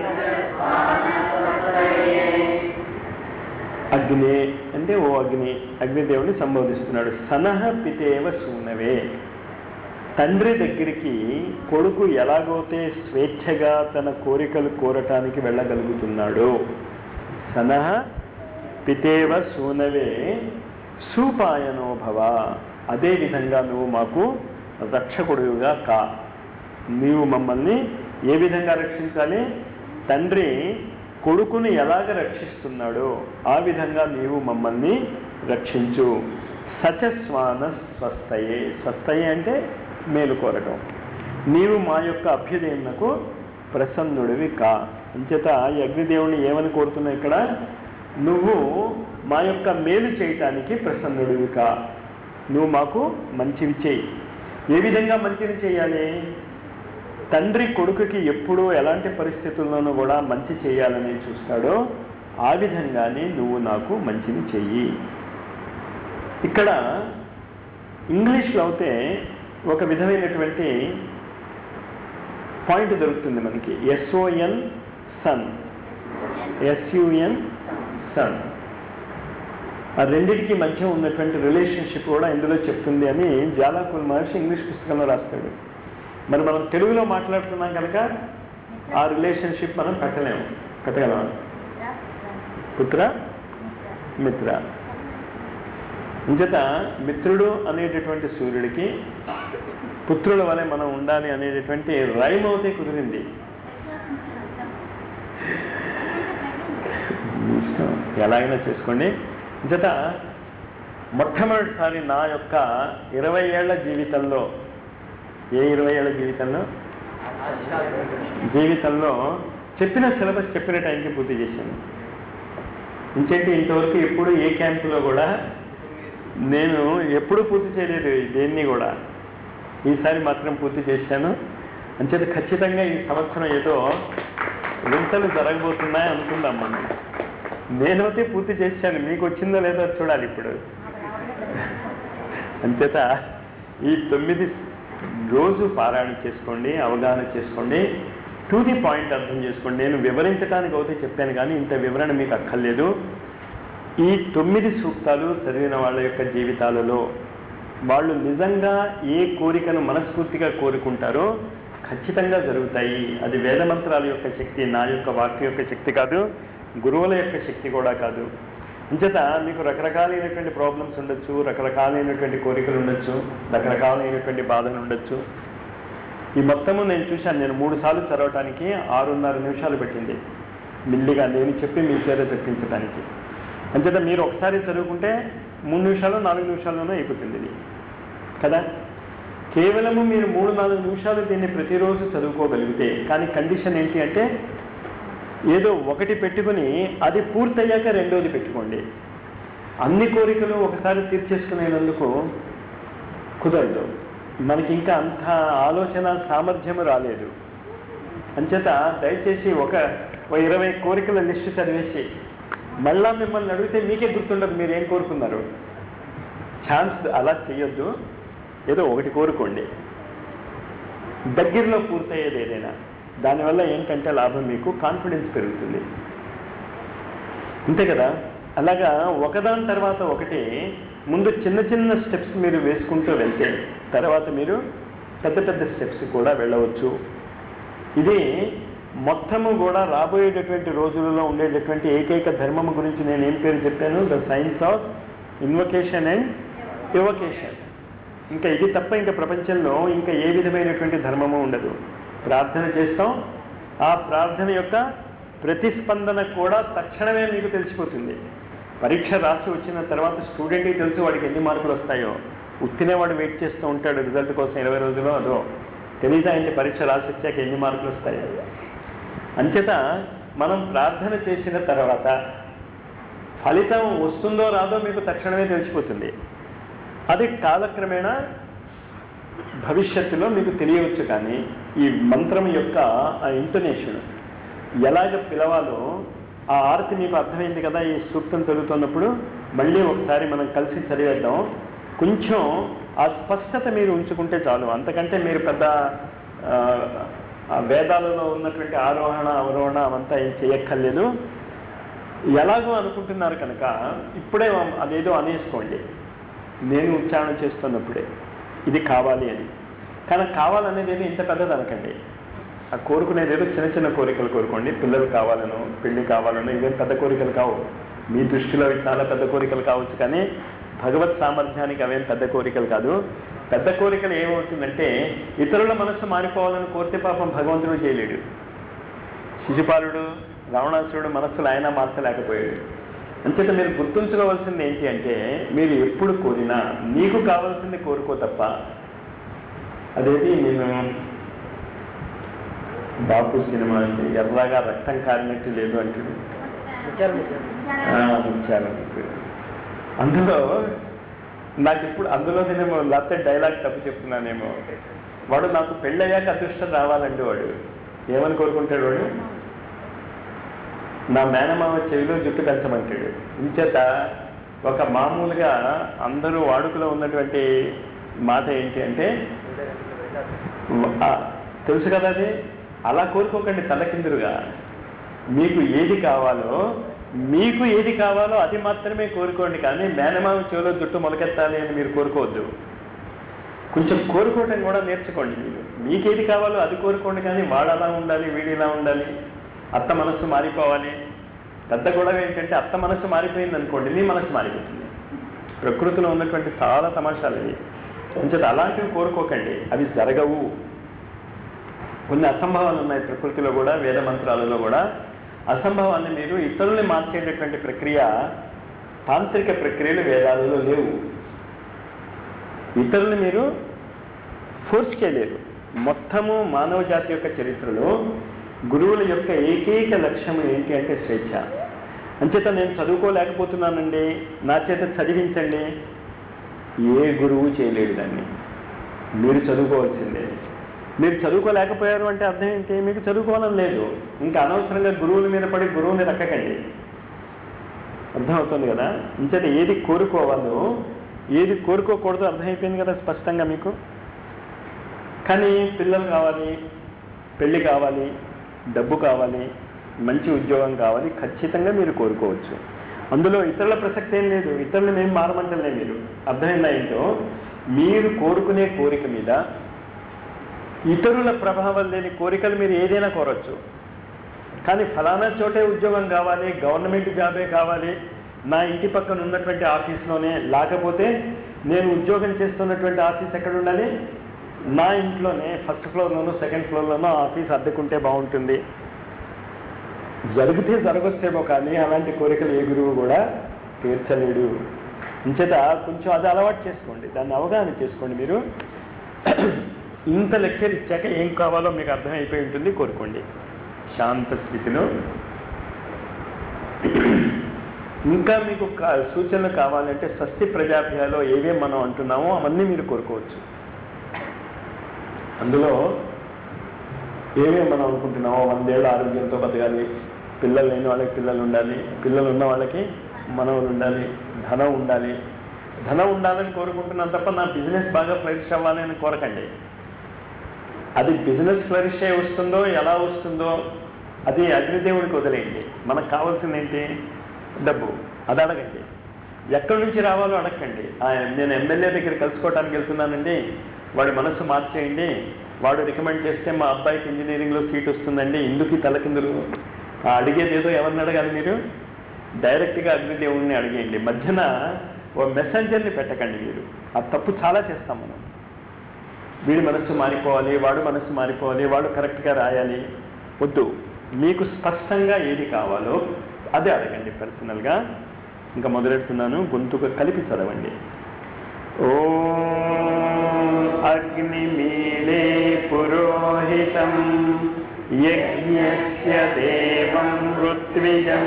Speaker 1: అగ్ని అంటే ఓ అగ్ని, అగ్నిదేవుని సంబోధిస్తున్నాడు. సనః పితేవ సూనవే, తండ్రి దగ్గరికి కొడుకు ఎలాగైతే స్వేచ్ఛగా తన కోరికలు కోరటానికి వెళ్ళగలుగుతున్నాడో, సనః పితేవ సూనవే సుపాయనో భవ, అదేవిధంగా నువ్వు మాకు రక్షకుడుగా కా. నీవు మమ్మల్ని ఏ విధంగా రక్షించాలి? తండ్రి కొడుకుని ఎలాగ రక్షిస్తున్నాడో ఆ విధంగా నీవు మమ్మల్ని రక్షించు. సచస్వాన స్వస్థయే, స్వస్థయే అంటే మేలు కోరటం. నీవు మా యొక్క అభ్యుదయమునకు ప్రసన్నుడివి కా. అంచేత ఈ అగ్నిదేవుని ఏమని కోరుతున్నావు ఇక్కడ? నువ్వు మా యొక్క మేలు చేయటానికి ప్రసన్నుడివి కా. నువ్వు మాకు మంచివి చేయి. ఏ విధంగా మంచిని చేయాలి? తండ్రి కొడుకుకి ఎప్పుడూ ఎలాంటి పరిస్థితుల్లోనూ కూడా మంచి చేయాలని చూస్తాడో ఆ విధంగానే నువ్వు నాకు మంచిని చెయ్యి. ఇక్కడ ఇంగ్లీష్లో అయితే ఒక విధమైనటువంటి పాయింట్ దొరుకుతుంది మనకి. ఎస్ఓఎన్ సన్, ఎస్యుఎన్ సన్, ఆ రెండింటికి మధ్య ఉన్నటువంటి రిలేషన్షిప్ కూడా ఇందులో చెప్తుంది అని జ్వాలాకుల మహర్షి ఇంగ్లీష్ పుస్తకంలో రాస్తాడు. మరి మనం తెలుగులో మాట్లాడుతున్నాం కనుక ఆ రిలేషన్షిప్ మనం పెట్టలేము. పెట్టగలమా? పుత్ర మిత్ర. ఇంచేత మిత్రుడు అనేటటువంటి సూర్యుడికి పుత్రుల వలె మనం ఉండాలి అనేటటువంటి రైమ్ అవుతే కుదిరింది. ఇష్టం ఎలాగైనా చేసుకోండి. ఇంచేత మొట్టమొదటిసారి నా యొక్క ఇరవై ఏళ్ల జీవితంలో, ఏ ఇరవై ఏళ్ల జీవితంలో జీవితంలో చెప్పిన సిలబస్ చెప్పిన టైంకి పూర్తి చేశాను. ఇంకేంటి ఇంతవరకు ఎప్పుడు ఏ క్యాంపులో కూడా నేను ఎప్పుడూ పూర్తి చేయలేదు దేన్ని కూడా. ఈసారి మాత్రం పూర్తి చేశాను. అంచేత ఖచ్చితంగా ఈ సంవత్సరం ఏదో వింతలు జరగబోతున్నాయి అనుకుందాం మనం. నేనైతే పూర్తి చేశాను, మీకు వచ్చిందో లేదో చూడాలి ఇప్పుడు. అంచేత ఈ తొమ్మిది రోజు పారాయణ చేసుకోండి, అవగాహన చేసుకోండి, టు ది పాయింట్ అర్థం చేసుకోండి. నేను వివరించడానికి అయితే చెప్పాను కానీ ఇంత వివరణ మీకు అక్కర్లేదు. ఈ తొమ్మిది సూక్తాలు చదివిన వాళ్ళ యొక్క జీవితాలలో వాళ్ళు నిజంగా ఏ కోరికను మనస్ఫూర్తిగా కోరుకుంటారో ఖచ్చితంగా జరుగుతాయి. అది వేదమంత్రాల యొక్క శక్తి, నా యొక్క వాక్య యొక్క శక్తి కాదు, గురువుల యొక్క శక్తి కూడా కాదు. అంచేత మీకు రకరకాలైనటువంటి ప్రాబ్లమ్స్ ఉండొచ్చు, రకరకాలైనటువంటి కోరికలు ఉండొచ్చు, రకరకాలైనటువంటి బాధలు ఉండొచ్చు. ఈ మొత్తము నేను చూశాను. నేను మూడు సార్లు చదవటానికి ఆరున్నర నిమిషాలు పెట్టింది మిల్లిగా నేను చెప్పి మీ చేత చెప్పించడానికి. అంచేత మీరు ఒకసారి చదువుకుంటే మూడు నిమిషాలు నాలుగు నిమిషాల్లోనే అయిపోతుంది ఇది కదా. కేవలము మీరు మూడు నాలుగు నిమిషాలు దీన్ని ప్రతిరోజు చదువుకోగలిగితే, కానీ కండిషన్ ఏంటి అంటే ఏదో ఒకటి పెట్టుకుని అది పూర్తయ్యాక రెండోది పెట్టుకోండి. అన్ని కోరికలు ఒకసారి తీర్చేసుకునేందుకు కుదరదు. మనకి ఇంకా అంత ఆలోచన సామర్థ్యము రాలేదు. అంచేత దయచేసి ఒక ఇరవై కోరికల లిస్టు చదివేసి మళ్ళా మిమ్మల్ని అడిగితే మీకే గుర్తుండదు మీరు ఏం కోరుకున్నారు. ఛాన్స్ అలా చేయొద్దు. ఏదో ఒకటి కోరుకోండి, దగ్గరలో పూర్తయ్యేది ఏదైనా. దానివల్ల ఏంటంటే లాభం, మీకు కాన్ఫిడెన్స్ పెరుగుతుంది, అంతే కదా. అలాగా ఒకదాని తర్వాత ఒకటి ముందు చిన్న చిన్న స్టెప్స్ మీరు వేసుకుంటూ వెళ్తే తర్వాత మీరు పెద్ద పెద్ద స్టెప్స్ కూడా వెళ్ళవచ్చు. ఇది మొత్తము కూడా రాబోయేటటువంటి రోజులలో ఉండేటటువంటి ఏకైక ధర్మము గురించి నేను ఏం పేరు చెప్పాను, the science of invocation and evocation. ఇంకా ఇది తప్ప ఇంకా ప్రపంచంలో ఇంకా ఏ విధమైనటువంటి ధర్మము ఉండదు. ప్రార్థన చేస్తాం, ఆ ప్రార్థన యొక్క ప్రతిస్పందన కూడా తక్షణమే మీకు తెలిసిపోతుంది. పరీక్ష రాసి వచ్చిన తర్వాత స్టూడెంట్కి తెలుసు వాడికి ఎన్ని మార్కులు వస్తాయో. ఉత్తినేవాడు వెయిట్ చేస్తూ ఉంటాడు రిజల్ట్ కోసం ఇరవై రోజులు, అదో తెలీదా అంటే పరీక్ష రాసి వచ్చాక ఎన్ని మార్కులు వస్తాయో. అంచేత మనం ప్రార్థన చేసిన తర్వాత ఫలితం వస్తుందో రాదో మీకు తక్షణమే తెలిసిపోతుంది. అది కాలక్రమేణా భవిష్యత్తులో మీకు తెలియవచ్చు. కానీ ఈ మంత్రం యొక్క ఆ ఇంటోనేషన్ ఎలాగ పిలవాలో ఆ ఆర్తి మీకు అర్థమైంది కదా. ఈ సూక్తం చదువుతున్నప్పుడు మళ్ళీ ఒకసారి మనం కలిసి చదివేద్దాం. కొంచెం ఆ స్పష్టత మీరు ఉంచుకుంటే చాలు. అంతకంటే మీరు పెద్ద వేదాలలో ఉన్నటువంటి ఆరోహణ అవరోహణ అవంతా ఏం చేయక్కర్లేదు. ఎలాగో అనుకుంటున్నారు కనుక ఇప్పుడే అదేదో అనేసుకోండి. నేను ఉచ్చారణ చేస్తున్నప్పుడే ఇది కావాలి అని. కానీ కావాలనేది ఏమి ఇంత పెద్దది అనకండి. ఆ కోరుకునేది ఏదో చిన్న చిన్న కోరికలు కోరుకోండి. పిల్లలు కావాలను, పెళ్లి కావాలను, ఇవేం పెద్ద కోరికలు కావు. మీ దృష్టిలో అవి చాలా పెద్ద కోరికలు కావచ్చు, కానీ భగవత్ సామర్థ్యానికి అవేం పెద్ద కోరికలు కాదు. పెద్ద కోరికలు ఏమవుతుందంటే ఇతరుల మనస్సు మారిపోవాలని కోరితే పాపం భగవంతుడు చేయలేడు. శిశుపాలుడు, రావణాసురుడు మనస్సులు ఆయన మార్చలేకపోయాడు. అంచేత మీరు గుర్తుంచుకోవాల్సింది ఏంటి అంటే మీరు ఎప్పుడు కోరినా నీకు కావాల్సింది కోరుకో తప్ప అదేది నేను బాపు సినిమా అంటే ఎర్రగా రక్తం కారినట్టు లేదు అంటాడు. అందులో నాకు ఇప్పుడు అందులో నేనేమో లేకపోతే డైలాగ్ తప్పు చెప్తున్నానేమో. వాడు నాకు పెళ్ళయ్యాక అదృష్టం రావాలండి. వాడు ఏమని కోరుకుంటాడు? వాడు నా మేనమామ చెవిలో జుట్టు పెంచమంటాడు. ఇంచేత ఒక మామూలుగా అందరూ వాడుకలో ఉన్నటువంటి మాట ఏంటి అంటే తెలుసు కదా అది. అలా కోరుకోకండి తలకిందులుగా. మీకు ఏది కావాలో మీకు ఏది కావాలో అది మాత్రమే కోరుకోండి. కానీ మేనమామ చెవులో జుట్టు మొలకెత్తాలి అని మీరు కోరుకోవద్దు. కొంచెం కోరుకోవటం కూడా నేర్చుకోండి. మీరు మీకేది కావాలో అది కోరుకోండి. కానీ వాడు అలా ఉండాలి, వీడు ఇలా ఉండాలి, అత్త మనస్సు మారిపోవాలి. పెద్ద గొడవ ఏంటంటే అత్త మనస్సు మారిపోయింది అనుకోండి, నీ మనస్సు మారిపోతుంది. ప్రకృతిలో ఉన్నటువంటి చాలా తమాషాలు ఇవి. కొంచెం అలాంటివి కోరుకోకండి, అవి జరగవు. కొన్ని అసంభవాలు ఉన్నాయి ప్రకృతిలో కూడా, వేద మంత్రాలలో కూడా. అసంభవాన్ని మీరు ఇతరుల్ని మార్చేటటువంటి ప్రక్రియ, తాంత్రిక ప్రక్రియలు వేదాలలో లేవు. ఇతరుల్ని మీరు ఫోర్స్ చేయలేరు. మొత్తము మానవ జాతి యొక్క చరిత్రలో గురువుల యొక్క ఏకైక లక్ష్యం ఏంటి అంటే స్వేచ్ఛ. అంచేత నేను చదువుకోలేకపోతున్నానండి, నా చేత చదివించండి, ఏ గురువు చేయలేడు దాన్ని. మీరు చదువుకోవాల్సిందే. మీరు చదువుకోలేకపోయారు అంటే అర్థం ఏంటి? మీకు చదువుకోవాలని లేదు. ఇంకా అనవసరంగా గురువుల మీద పడి గురువుని రక్కకండి. అర్థమవుతుంది కదా. అంచేత ఏది కోరుకోవాలో ఏది కోరుకోకూడదు అర్థమైపోయింది కదా స్పష్టంగా మీకు. కానీ పిల్లలు కావాలి, పెళ్ళి కావాలి, డబ్బు కావాలి, మంచి ఉద్యోగం కావాలి, ఖచ్చితంగా మీరు కోరుకోవచ్చు. అందులో ఇతరుల ప్రసక్తి ఏం లేదు. ఇతరులు మేము మారమంటలే. మీరు అర్థమైందా ఏంటో? మీరు కోరుకునే కోరిక మీద ఇతరుల ప్రభావం లేని కోరికలు మీరు ఏదైనా కోరవచ్చు. కానీ ఫలానా చోటే ఉద్యోగం కావాలి, గవర్నమెంట్ జాబే కావాలి, నా ఇంటి పక్కన ఉన్నటువంటి ఆఫీస్లోనే, లేకపోతే నేను ఉద్యోగం చేస్తున్నటువంటి ఆఫీస్ ఎక్కడ ఉండాలి, నా ఇంట్లోనే ఫస్ట్ ఫ్లోర్లోనూ సెకండ్ ఫ్లోర్లోనూ ఆఫీస్ అద్దెకుంటే బాగుంటుంది. జరిగితే జరగొచ్చేమో, కానీ అలాంటి కోరికలు ఏ గురువు కూడా తీర్చలేడు. ఇంచేత కొంచెం అది అలవాటు చేసుకోండి, దాన్ని అవగాహన చేసుకోండి. మీరు ఇంత లెక్చర్ ఇచ్చాక ఏం కావాలో మీకు అర్థమైపోయి ఉంటుంది. కోరుకోండి శాంత స్థితిలో. ఇంకా మీకు సూచనలు కావాలంటే స్వస్తి ప్రజాభ్యాలో ఏవేం మనం అంటున్నామో అవన్నీ మీరు కోరుకోవచ్చు. అందులో ఏమేమి మనం అనుకుంటున్నామో, వందేళ్ళ ఆరోగ్యంతో బతకాలి, పిల్లలు లేని వాళ్ళకి పిల్లలు ఉండాలి, పిల్లలు ఉన్న వాళ్ళకి మనవలు ఉండాలి, ధనం ఉండాలి. ధనం ఉండాలని కోరుకుంటున్నాను తప్ప నా బిజినెస్ బాగా ఫ్లరిష్ అవ్వాలి అని కోరకండి. అది బిజినెస్ ఫ్లరిష్ అయి వస్తుందో ఎలా వస్తుందో అది అగ్నిదేవుడికి వదిలేయండి. మనకు కావాల్సింది ఏంటి? డబ్బు. అది అడగండి. ఎక్కడి నుంచి రావాలో అడగండి. నేను ఎమ్మెల్యే దగ్గర కలుసుకోవడానికి వెళ్తున్నానండి, వాడి మనస్సు మార్చేయండి, వాడు రికమెండ్ చేస్తే మా అబ్బాయికి ఇంజనీరింగ్లో సీట్ వస్తుందండి, ఇందుకు తలకిందులు. అడిగేది ఏదో ఎవరిని అడగాలి? మీరు డైరెక్ట్గా అగ్నిదేవుడిని అడిగేయండి. మధ్యన ఓ మెసెంజర్ని పెట్టకండి. మీరు ఆ తప్పు చాలా చేస్తాం మనం. వీడి మనస్సు మారిపోవాలి, వాడు మనస్సు మారిపోవాలి, వాడు కరెక్ట్గా రాయాలి. వద్దు. మీకు స్పష్టంగా ఏది కావాలో అదే అడగండి పర్సనల్గా. ఇంకా మొదలెడుతున్నాను, గొంతుగా కలిపి చదవండి. ఓం అగ్నిమీలే పురోహితం యజ్ఞస్య దేవం ఋత్విజం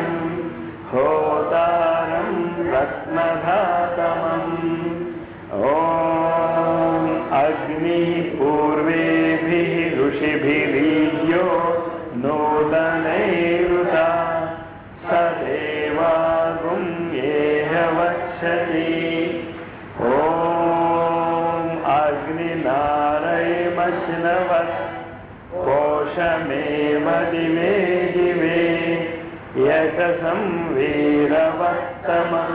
Speaker 1: హోతారం రత్నధాతమం. ఓం అగ్ని పూర్వేభిః ఋషిభిరీజ్యో నూతనైరుత సదేవాగుం ఏహ వక్షతి. ఓం అగ్నినారయమశ్నవత్ కోశమేవ దివే దివే యశసం వీరవత్తమం.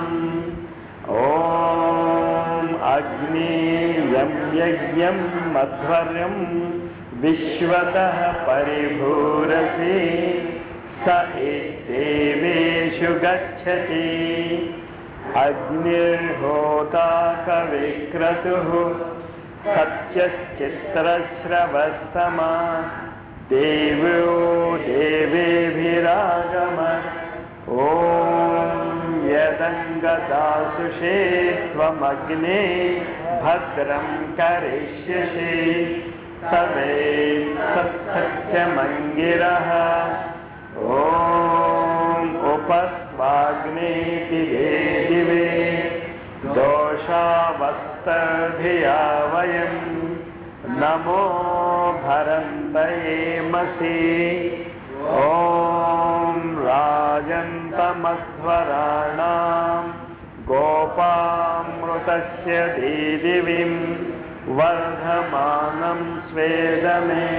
Speaker 1: ఓం అగ్ని యం యజ్ఞం మధ్వర్యం విశ్వతః పరిభూరసి స దేవేషు గచ్చతి. అగ్నిర్హోతా కవిక్రతుః సత్యశ్చిత్రశ్రవస్తమా దేవో దేవేభిరాగమత్. ఓం యదంగదాసుషే త్వమగ్నే భద్రం కరిష్యసి సవేత్సత్సత్యమంగిరః. ఓం ఉపస్వాగ్నే దివే దివే దోషావస్తధియా వయం నమో భరంతయేమసి. ఓం రాజంతమధ్వరాణాం గోపామృతస్య దీదివిం वर्धमानं स्वेदमे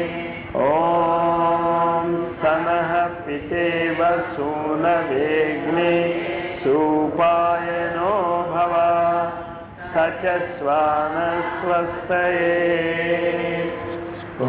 Speaker 1: ॐ सनः पितेव सूनवेग्ने सुपायनो भव स च स्वानस्वस्तये ॐ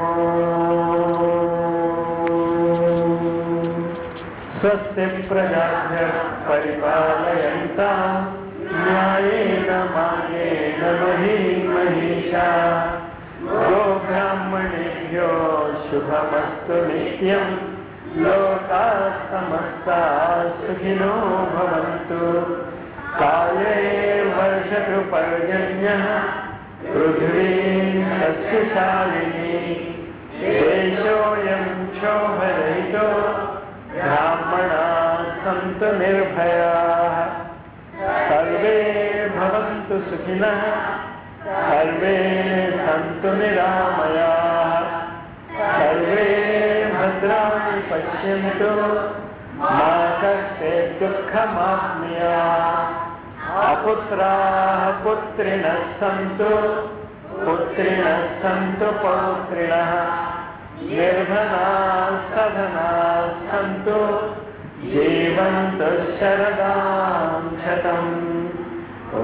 Speaker 1: स्वस्ति प्रजाभ्यः परिपालयन्तां न्यायेन मार्गेण महीं महिषा गोब्राह्मणेभ्यो शुभमस्तु नित्यं लोकाः समस्ताः सुखिनो भवन्तु काले वर्षतु पर्जन्यः पृथिवी सस्यशालिनी देशोऽयं क्षोभरहितो ब्राह्मणाः सन्तु निर्भयाः सर्वे भवन्तु सुखिनः सर्वे सन्तु निरामयाः सर्वे भद्राणि पश्यन्तु मा कश्चित् दुःखमाप्नुयात् अपुत्राः पुत्रिणः सन्तु पुत्रिणः सन्तु पौत्रिणः निर्धनाः सधनाः सन्तु जीवन्तु शरदां शतम् ॐ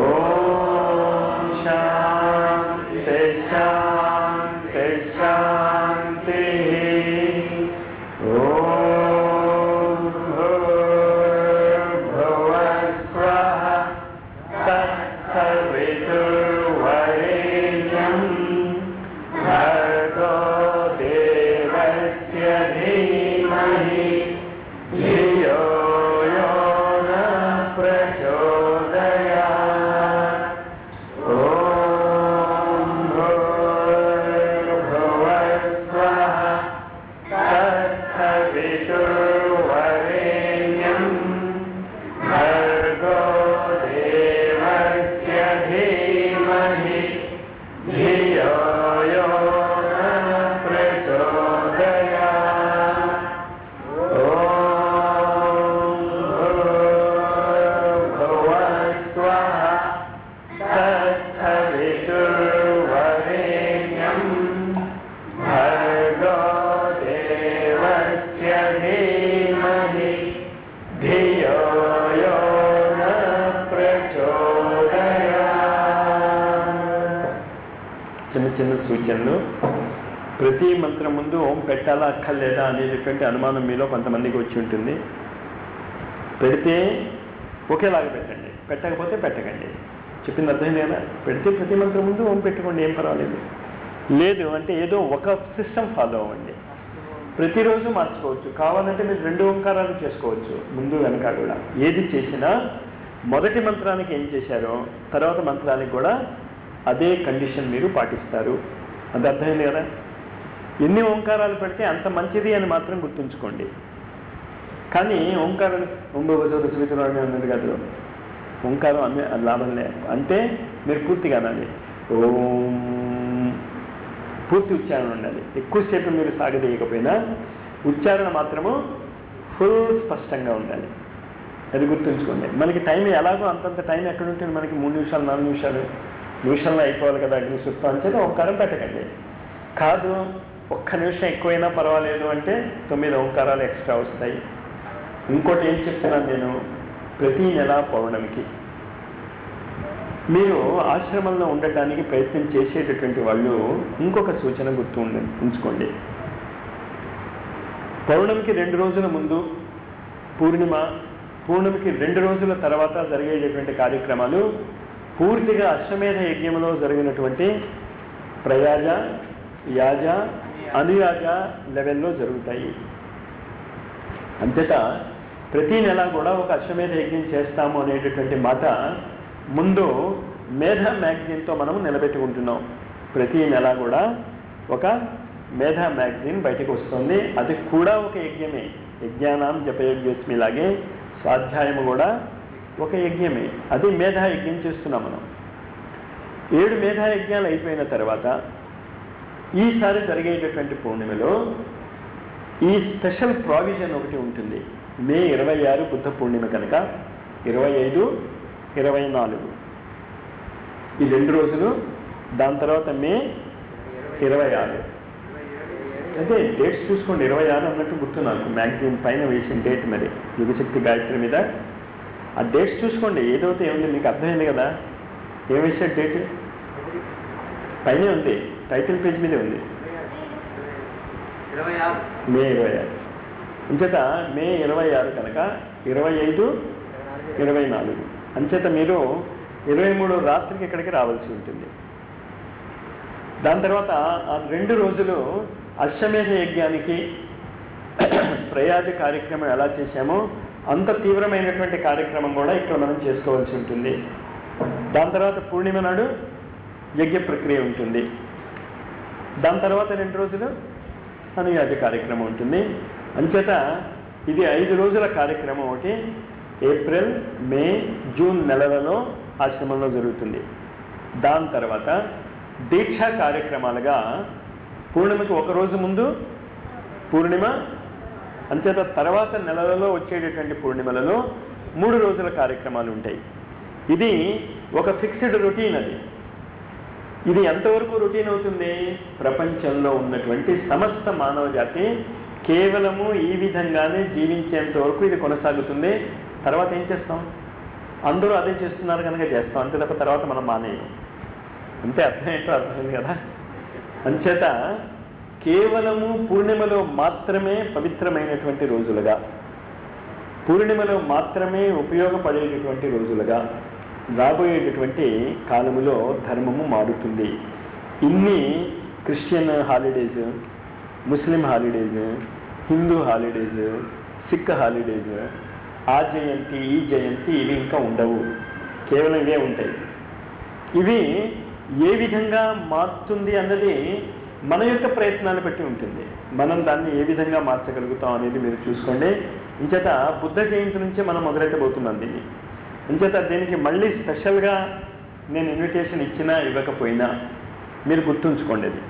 Speaker 1: शान्ति शान्ति शान्तिः ॐ भूर्भुवः स्वः तत्सवितुर्वरेण्यं भर्गो देवस्य धीमहि धियो यो न प्रचोदयात् ॐ भूर्भुवः स्वः तत्सवितुर्वरेण्यं भर्गो देवस्य धीमहि धियो यो न प्रचोदयात् ॐ भूर्भुवः स्वः तत्सवितुर्वरेण्यं भर्गो देवस्य धीमहि धियो यो न प्रचोदयात्. చిన్న చిన్న సూచనలు. ప్రతి మంత్రం ముందు ఓం పెట్టాలా అక్కర్లేదా అనేటటువంటి అనుమానం మీలో కొంతమందికి వచ్చి ఉంటుంది. పెడితే ఒకేలాగా పెట్టండి, పెట్టకపోతే పెట్టకండి. చెప్పింది అర్థమైంది కదా? పెడితే ప్రతి మంత్రం ముందు ఓం పెట్టుకోండి, ఏం పర్వాలేదు. లేదు అంటే ఏదో ఒక సిస్టమ్ ఫాలో అవ్వండి. ప్రతిరోజు మార్చుకోవచ్చు. కావాలంటే మీరు రెండు ఓంకారాలు చేసుకోవచ్చు, ముందు వెనక కూడా. ఏది చేసినా మొదటి మంత్రానికి ఏం చేశారో తర్వాత మంత్రానికి కూడా అదే కండిషన్ మీరు పాటిస్తారు. అది అర్థమైంది కదా? ఎన్ని ఓంకారాలు పెడితే అంత మంచిది అని మాత్రం గుర్తుంచుకోండి. కానీ ఓంకారాలు ఉంబోగసోద సువితురాన్ని అన్నది కాదు. ఓంకారం అన్ని లాభం లే అంటే మీరు పూర్తిగా అనాలి. ఓం పూర్తి ఉచ్చారణ ఉండాలి. ఎక్కువసేపు మీరు సాగదీయకపోయినా ఉచ్చారణ మాత్రము ఫుల్ స్పష్టంగా ఉండాలి. అది గుర్తుంచుకోండి. మనకి టైం ఎలాగో అంతంత టైం ఎక్కడ ఉంటుంది మనకి? మూడు నిమిషాలు నాలుగు నిమిషాలు నిమిషంలో అయిపోవాలి కదా అగ్ని సూత్రం అని చెప్పి ఓంకారం పెట్టకండి. కాదు ఒక్క నిమిషం ఎక్కువైనా పర్వాలేదు అంటే తొమ్మిది ఓంకారాలు ఎక్స్ట్రా వస్తాయి. ఇంకోటి ఏం చెప్తున్నాను నేను, ప్రతి నెల పౌర్ణమికి మీరు ఆశ్రమంలో ఉండటానికి ప్రయత్నం చేసేటటువంటి వాళ్ళు ఇంకొక సూచన గుర్తు ఉంచుకోండి. పౌర్ణమికి రెండు రోజుల ముందు పూర్ణిమ, పూర్ణమికి రెండు రోజుల తర్వాత జరిగేటటువంటి కార్యక్రమాలు పూర్తిగా అశ్వమేధ యజ్ఞంలో జరిగినటువంటి ప్రయాజ, యాజ, అనుయాజ లెవెల్లో జరుగుతాయి. అంతటా ప్రతి నెల కూడా ఒక అశ్వమేధ యజ్ఞం చేస్తాము అనేటటువంటి మాట ముందు మేధ మ్యాగజైన్తో మనము నిలబెట్టుకుంటున్నాం. ప్రతి నెల కూడా ఒక మేధ మ్యాగజైన్ బయటకు వస్తుంది. అది కూడా ఒక యజ్ఞమే. యజ్ఞానాం జపయజ్ఞస్మి లాగే స్వాధ్యాయము కూడా ఒక యజ్ఞమే. అది మేధా యజ్ఞం చేస్తున్నాం మనం. ఏడు మేధా యజ్ఞాలు అయిపోయిన తర్వాత ఈసారి జరిగేటటువంటి పూర్ణిమలో ఈ స్పెషల్ ప్రావిజన్ ఒకటి ఉంటుంది. మే ఇరవై ఆరు బుద్ధ పూర్ణిమ కనుక ఇరవై ఐదు ఇరవై నాలుగు ఈ రెండు రోజులు దాని తర్వాత మే ఇరవై ఆరు అంటే డేట్స్ చూసుకోండి, ఇరవై ఆరు అన్నట్టు గుర్తు నాకు, మ్యాగజైన్ పైన వేసిన డేట్ మరి యుగశక్తి గాయత్రి మీద ఆ డేట్స్ చూసుకోండి. ఏదైతే ఏముంది మీకు అర్థమైంది కదా, ఏం వేసాడు డేట్ పైనే ఉంది, టైటిల్ పేజ్ మీదే ఉంది, మే ఇరవై ఆరు. అంచేత మే ఇరవై ఆరు కనుక ఇరవై ఐదు ఇరవై నాలుగు అంచేత మీరు ఇరవై మూడు రాత్రికి ఇక్కడికి రావాల్సి ఉంటుంది. దాని తర్వాత ఆ రెండు రోజులు అశ్వమేధ యజ్ఞానికి ప్రయాజ కార్యక్రమం ఎలా చేశామో అంత తీవ్రమైనటువంటి కార్యక్రమం కూడా ఇక్కడ మనం చేసుకోవాల్సి ఉంటుంది. దాని తర్వాత పూర్ణిమ నాడు యజ్ఞ ప్రక్రియ ఉంటుంది. దాని తర్వాత రెండు రోజులు అనుయాజ కార్యక్రమం ఉంటుంది. అంచేత ఇది ఐదు రోజుల కార్యక్రమం. ఒకటి ఏప్రిల్, మే, జూన్ నెలలలో ఆశ్రమంలో జరుగుతుంది. దాని తర్వాత దీక్షా కార్యక్రమాలుగా పూర్ణిమకి ఒకరోజు ముందు పూర్ణిమ, అంచేత తర్వాత నెలలలో వచ్చేటటువంటి పూర్ణిమలలో మూడు రోజుల కార్యక్రమాలు ఉంటాయి. ఇది ఒక ఫిక్స్డ్ రొటీన్. అది ఇది ఎంతవరకు రొటీన్ అవుతుంది? ప్రపంచంలో ఉన్నటువంటి సమస్త మానవ జాతి కేవలము ఈ విధంగానే జీవించేంత వరకు ఇది కొనసాగుతుంది. తర్వాత ఏం చేస్తాం? అందరూ అదే చేస్తున్నారు కనుక చేస్తాం, అంతే తప్ప తర్వాత మనం మానేయం. అంతే, అర్థం ఏంటో అర్థమైంది కదా. అంచేత కేవలము పూర్ణిమలో మాత్రమే పవిత్రమైనటువంటి రోజులుగా, పూర్ణిమలో మాత్రమే ఉపయోగపడేటటువంటి రోజులుగా రాబోయేటటువంటి కాలములో ధర్మము మారుతుంది. ఇన్ని Christian holidays, Muslim holidays, Hindu holidays, Sikh holidays, ఆ జయంతి ఈ జయంతి ఇవి ఇంకా ఉండవు, కేవలం ఇవే ఉంటాయి. ఇవి ఏ విధంగా మారుతుంది అన్నది మన యొక్క ప్రయత్నాన్ని బట్టి ఉంటుంది. మనం దాన్ని ఏ విధంగా మార్చగలుగుతాం అనేది మీరు చూసుకోండి. ఇంచేత బుద్ధ జయంతి నుంచే మనం మొదలెట్టబోతున్నాం దీన్ని. ఇంచేత దీనికి మళ్ళీ స్పెషల్గా నేను ఇన్విటేషన్ ఇచ్చినా ఇవ్వకపోయినా మీరు గుర్తుంచుకోండి. అది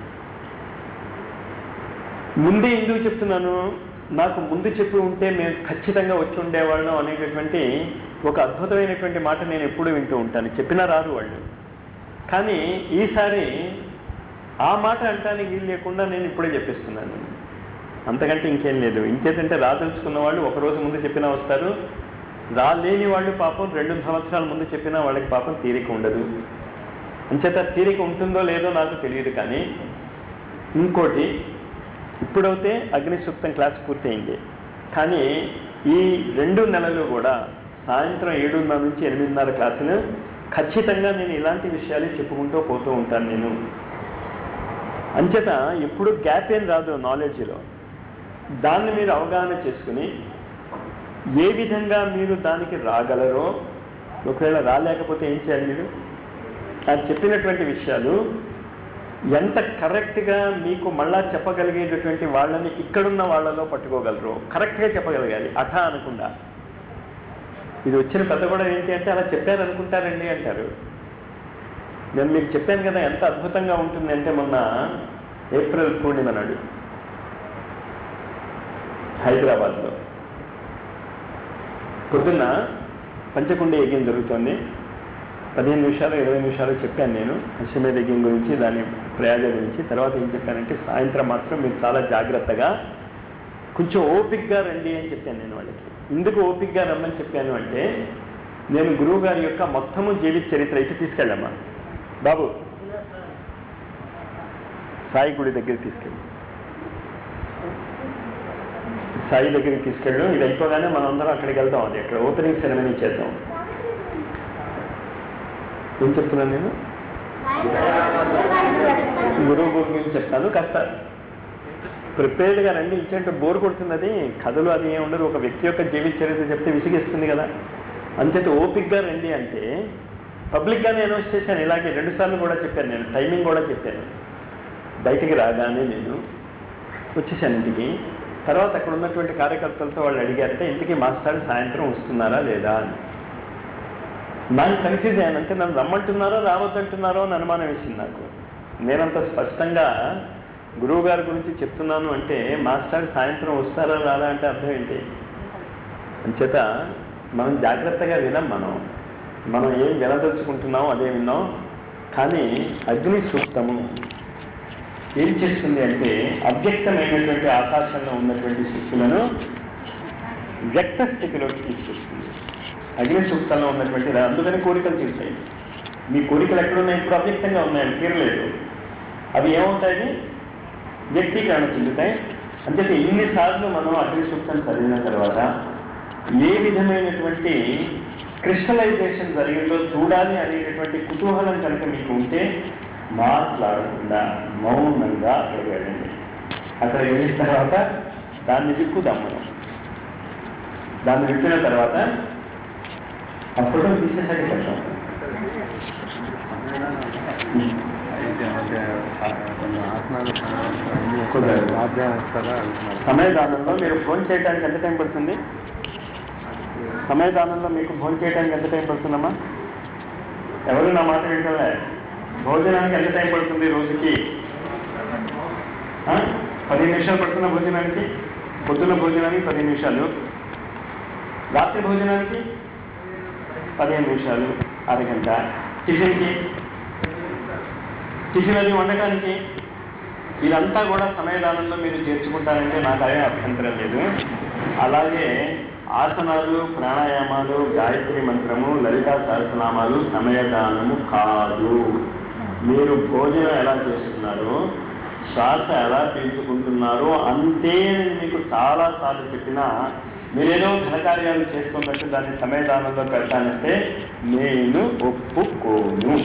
Speaker 1: ముందే ఎందుకు చెప్తున్నాను, నాకు ముందు చెప్పి ఉంటే మేము ఖచ్చితంగా వచ్చి ఉండేవాళ్ళం అనేటటువంటి ఒక అద్భుతమైనటువంటి మాట నేను ఎప్పుడూ వింటూ ఉంటాను. చెప్పినా రారు వాళ్ళు, కానీ ఈసారి ఆ మాట అంటానికి వీలు లేకుండా నేను ఇప్పుడే చెప్పిస్తున్నాను. అంతకంటే ఇంకేం లేదు. ఇంకేంటంటే రాదలుచుకున్న వాళ్ళు ఒకరోజు ముందు చెప్పినా వస్తారు, రాలేని వాళ్ళు పాపం రెండు సంవత్సరాల ముందు చెప్పినా వాళ్ళకి పాపం తీరిక ఉండదు. అంచేత తీరిక ఉంటుందో లేదో నాకు తెలియదు. కానీ ఇంకోటి, ఇప్పుడైతే అగ్ని సూక్తం క్లాస్ పూర్తయింది, కానీ ఈ రెండు నెలలు కూడా సాయంత్రం ఏడున్నర నుంచి ఎనిమిదిన్నర క్లాసులు ఖచ్చితంగా నేను ఇలాంటి విషయాలు చెప్పుకుంటూ పోతూ ఉంటాను నేను. అంచేత ఎప్పుడు గ్యాప్ ఏం రాదు నాలెడ్జ్లో. దాన్ని మీరు అవగాహన చేసుకుని ఏ విధంగా మీరు దానికి రాగలరో, ఒకవేళ రాలేకపోతే ఏం చేయాలి, మీరు అది చెప్పినటువంటి విషయాలు ఎంత కరెక్ట్గా మీకు మళ్ళా చెప్పగలిగేటటువంటి వాళ్ళని ఇక్కడున్న వాళ్ళలో పట్టుకోగలరు, కరెక్ట్గా చెప్పగలగాలి, అఠా అనకుండా. ఇది వచ్చిన పెద్ద కూడా ఏంటి అంటే అలా చెప్పారు అనుకుంటారండి అంటారు. నేను మీకు చెప్పాను కదా ఎంత అద్భుతంగా ఉంటుంది అంటే, మొన్న ఏప్రిల్ పూర్ణిమ నాడు హైదరాబాద్లో పొద్దున్న పంచకుండ యజ్ఞం జరుగుతోంది. పదిహేను నిమిషాలు ఇరవై నిమిషాలు చెప్పాను నేను అశ్వమేధ యజ్ఞం గురించి, దాని ప్రయాజ గురించి. తర్వాత ఏం చెప్పానంటే, సాయంత్రం మాత్రం మీరు చాలా జాగ్రత్తగా కొంచెం ఓపిక్గా రండి అని చెప్పాను నేను వాళ్ళకి. ఎందుకు ఓపిక్గా రమ్మని చెప్పాను అంటే, నేను గురువు గారి యొక్క మొత్తము జీవిత చరిత్ర అయితే తీసుకెళ్ళమ్మా బాబు, సాయి గుడి దగ్గరికి తీసుకెళ్ళి, సాయి దగ్గరికి తీసుకెళ్ళడం. ఇది అయిపోగానే మనం అందరం అక్కడికి వెళ్తాం. అది అక్కడ ఓపెనింగ్ సెరమనీ చేద్దాం. ఏం చెప్తున్నాను నేను? గురువు గురించి చెప్తాను. కాస్త ప్రిపేర్డ్గా రండి. ఇచ్చేంటే బోర్ కొడుతుంది. అది కథలు అది ఏమి ఉండదు. ఒక వ్యక్తి యొక్క జీవిత చరిత్ర చెప్తే విసిగిస్తుంది కదా. అంచేత ఓపిక్గా రండి అంటే పబ్లిక్గానే అనౌన్స్ చేశాను. ఇలాగే రెండుసార్లు కూడా చెప్పాను నేను, టైమింగ్ కూడా చెప్పాను. బయటికి రాగానే నేను వచ్చేసాను ఇంటికి. తర్వాత అక్కడ ఉన్నటువంటి కార్యకర్తలతో వాళ్ళు అడిగారంటే, ఇంటికి మాస్టర్ సాయంత్రం వస్తున్నారా లేదా అని. నాకు కన్ఫ్యూజ్ అయ్యానంటే, నన్ను రమ్మంటున్నారో రావద్దంటున్నారో అని అనుమానం వేసింది నాకు. నేనంత స్పష్టంగా గురువు గారి గురించి చెప్తున్నాను అంటే, మాస్టర్ సాయంత్రం వస్తారా రాదా అంటే అర్థం ఏంటి? అంచేత మనం జాగ్రత్తగా వినాం. మనం మనం ఏం వినదలుచుకుంటున్నామో అదే విన్నాం. కానీ అగ్ని సూక్తము ఏం చేస్తుంది అంటే అవ్యక్తమైనటువంటి ఆకాశంలో ఉన్నటువంటి శక్తులను వ్యక్త స్థితిలోకి తీసుకొస్తుంది. అగ్ని సూక్తంలో ఉన్నటువంటి అందుకని కోరికలు తీరుతాయి. మీ కోరికలు ఎక్కడున్నాయి? ఇప్పుడు అవ్యక్తంగా ఉన్నాయి, తీరలేదు. అవి ఏమవుతాయి? వ్యక్తీకరణ చెందుతాయి. అంచేతే ఇన్నిసార్లు మనం అగ్ని సూక్తం చదివిన తర్వాత ఏ విధమైనటువంటి క్రిస్టలైజేషన్ జరిగిందో చూడాలి అనేటటువంటి కుతూహలం కనుక మీకు ఉంటే మాట్లాడకుండా మౌనంగా అక్కడికి వెళ్ళండి. అక్కడ వెళ్ళిన తర్వాత దాన్ని విప్పుదాం మనం. దాన్ని విప్పిన తర్వాత ఆ ఫోటో తీసేసాక పెడతాం. సమయదానంలో మీరు ఫోన్ చేయడానికి ఎంత టైం పడుతుంది? సమయదానంలో మీకు భోజనం చేయడానికి ఎంత టైం పడుతుందమ్మా? ఎవరు నా మాట వింటలే? భోజనానికి ఎంత టైం పడుతుంది రోజుకి? పదిహేను నిమిషాలు పడుతున్న భోజనానికి. పొద్దున్న భోజనానికి పదిహేను నిమిషాలు, రాత్రి భోజనానికి పదిహేను నిమిషాలు, అరగంట. టిఫిన్కి, టిఫిన్ అది వండటానికి ఇదంతా కూడా సమయదానంలో మీరు చేర్చుకుంటారంటే నాకు అదే అభ్యంతరం లేదు. అలాగే ఆసనాలు, ప్రాణాయామాలు, గాయత్రి మంత్రము, లలితా సహస్రనామాలు సమయదానము కాదు. మీరు భోజనం ఎలా చేస్తున్నారో, శ్వాస ఎలా పీల్చుకుంటున్నారో అంతే మీకు చాలాసార్లు చెప్పినా మీరేదో ఘనకార్యాలు చేస్తున్నట్టు దాన్ని సమయదానంలో పెడతానంటే నేను ఒప్పుకోను.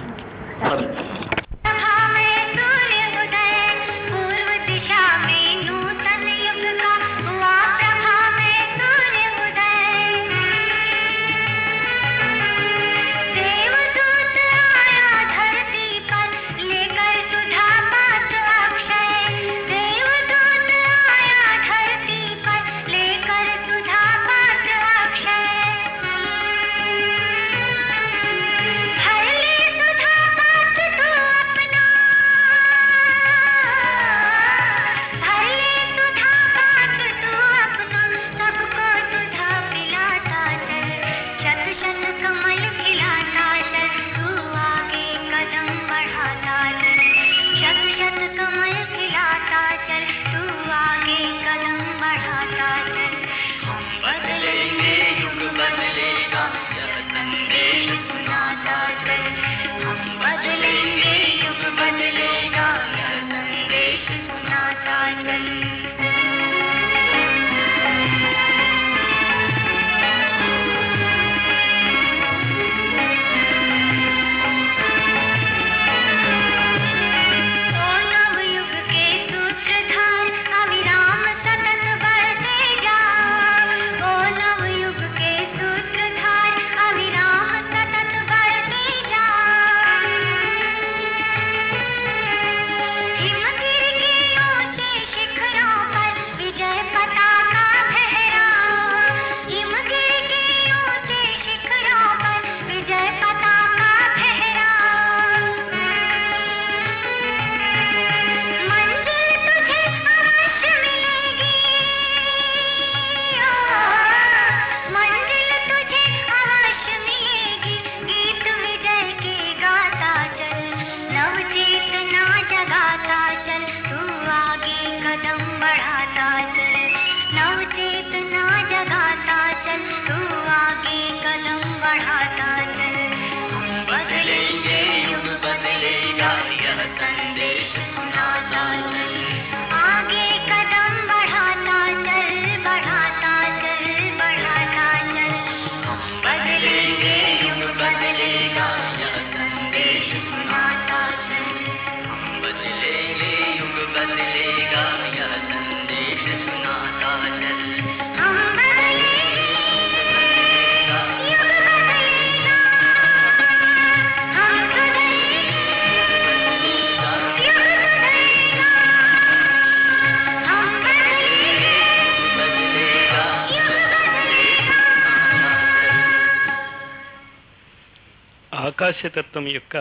Speaker 1: ఆకాశతత్వం యొక్క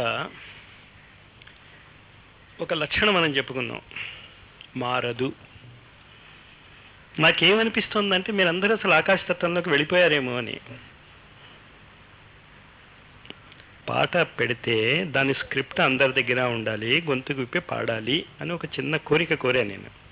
Speaker 1: ఒక లక్షణం మనం చెప్పుకున్నాం, మారదు. నాకేమనిపిస్తుందంటే మీరందరూ అసలు ఆకాశతత్వంలోకి వెళ్ళిపోయారేమో అని. పాట పెడితే దాని స్క్రిప్ట్ అందరి దగ్గర ఉండాలి, గొంతు విప్పి పాడాలి అని ఒక చిన్న కోరిక కోరా నేను.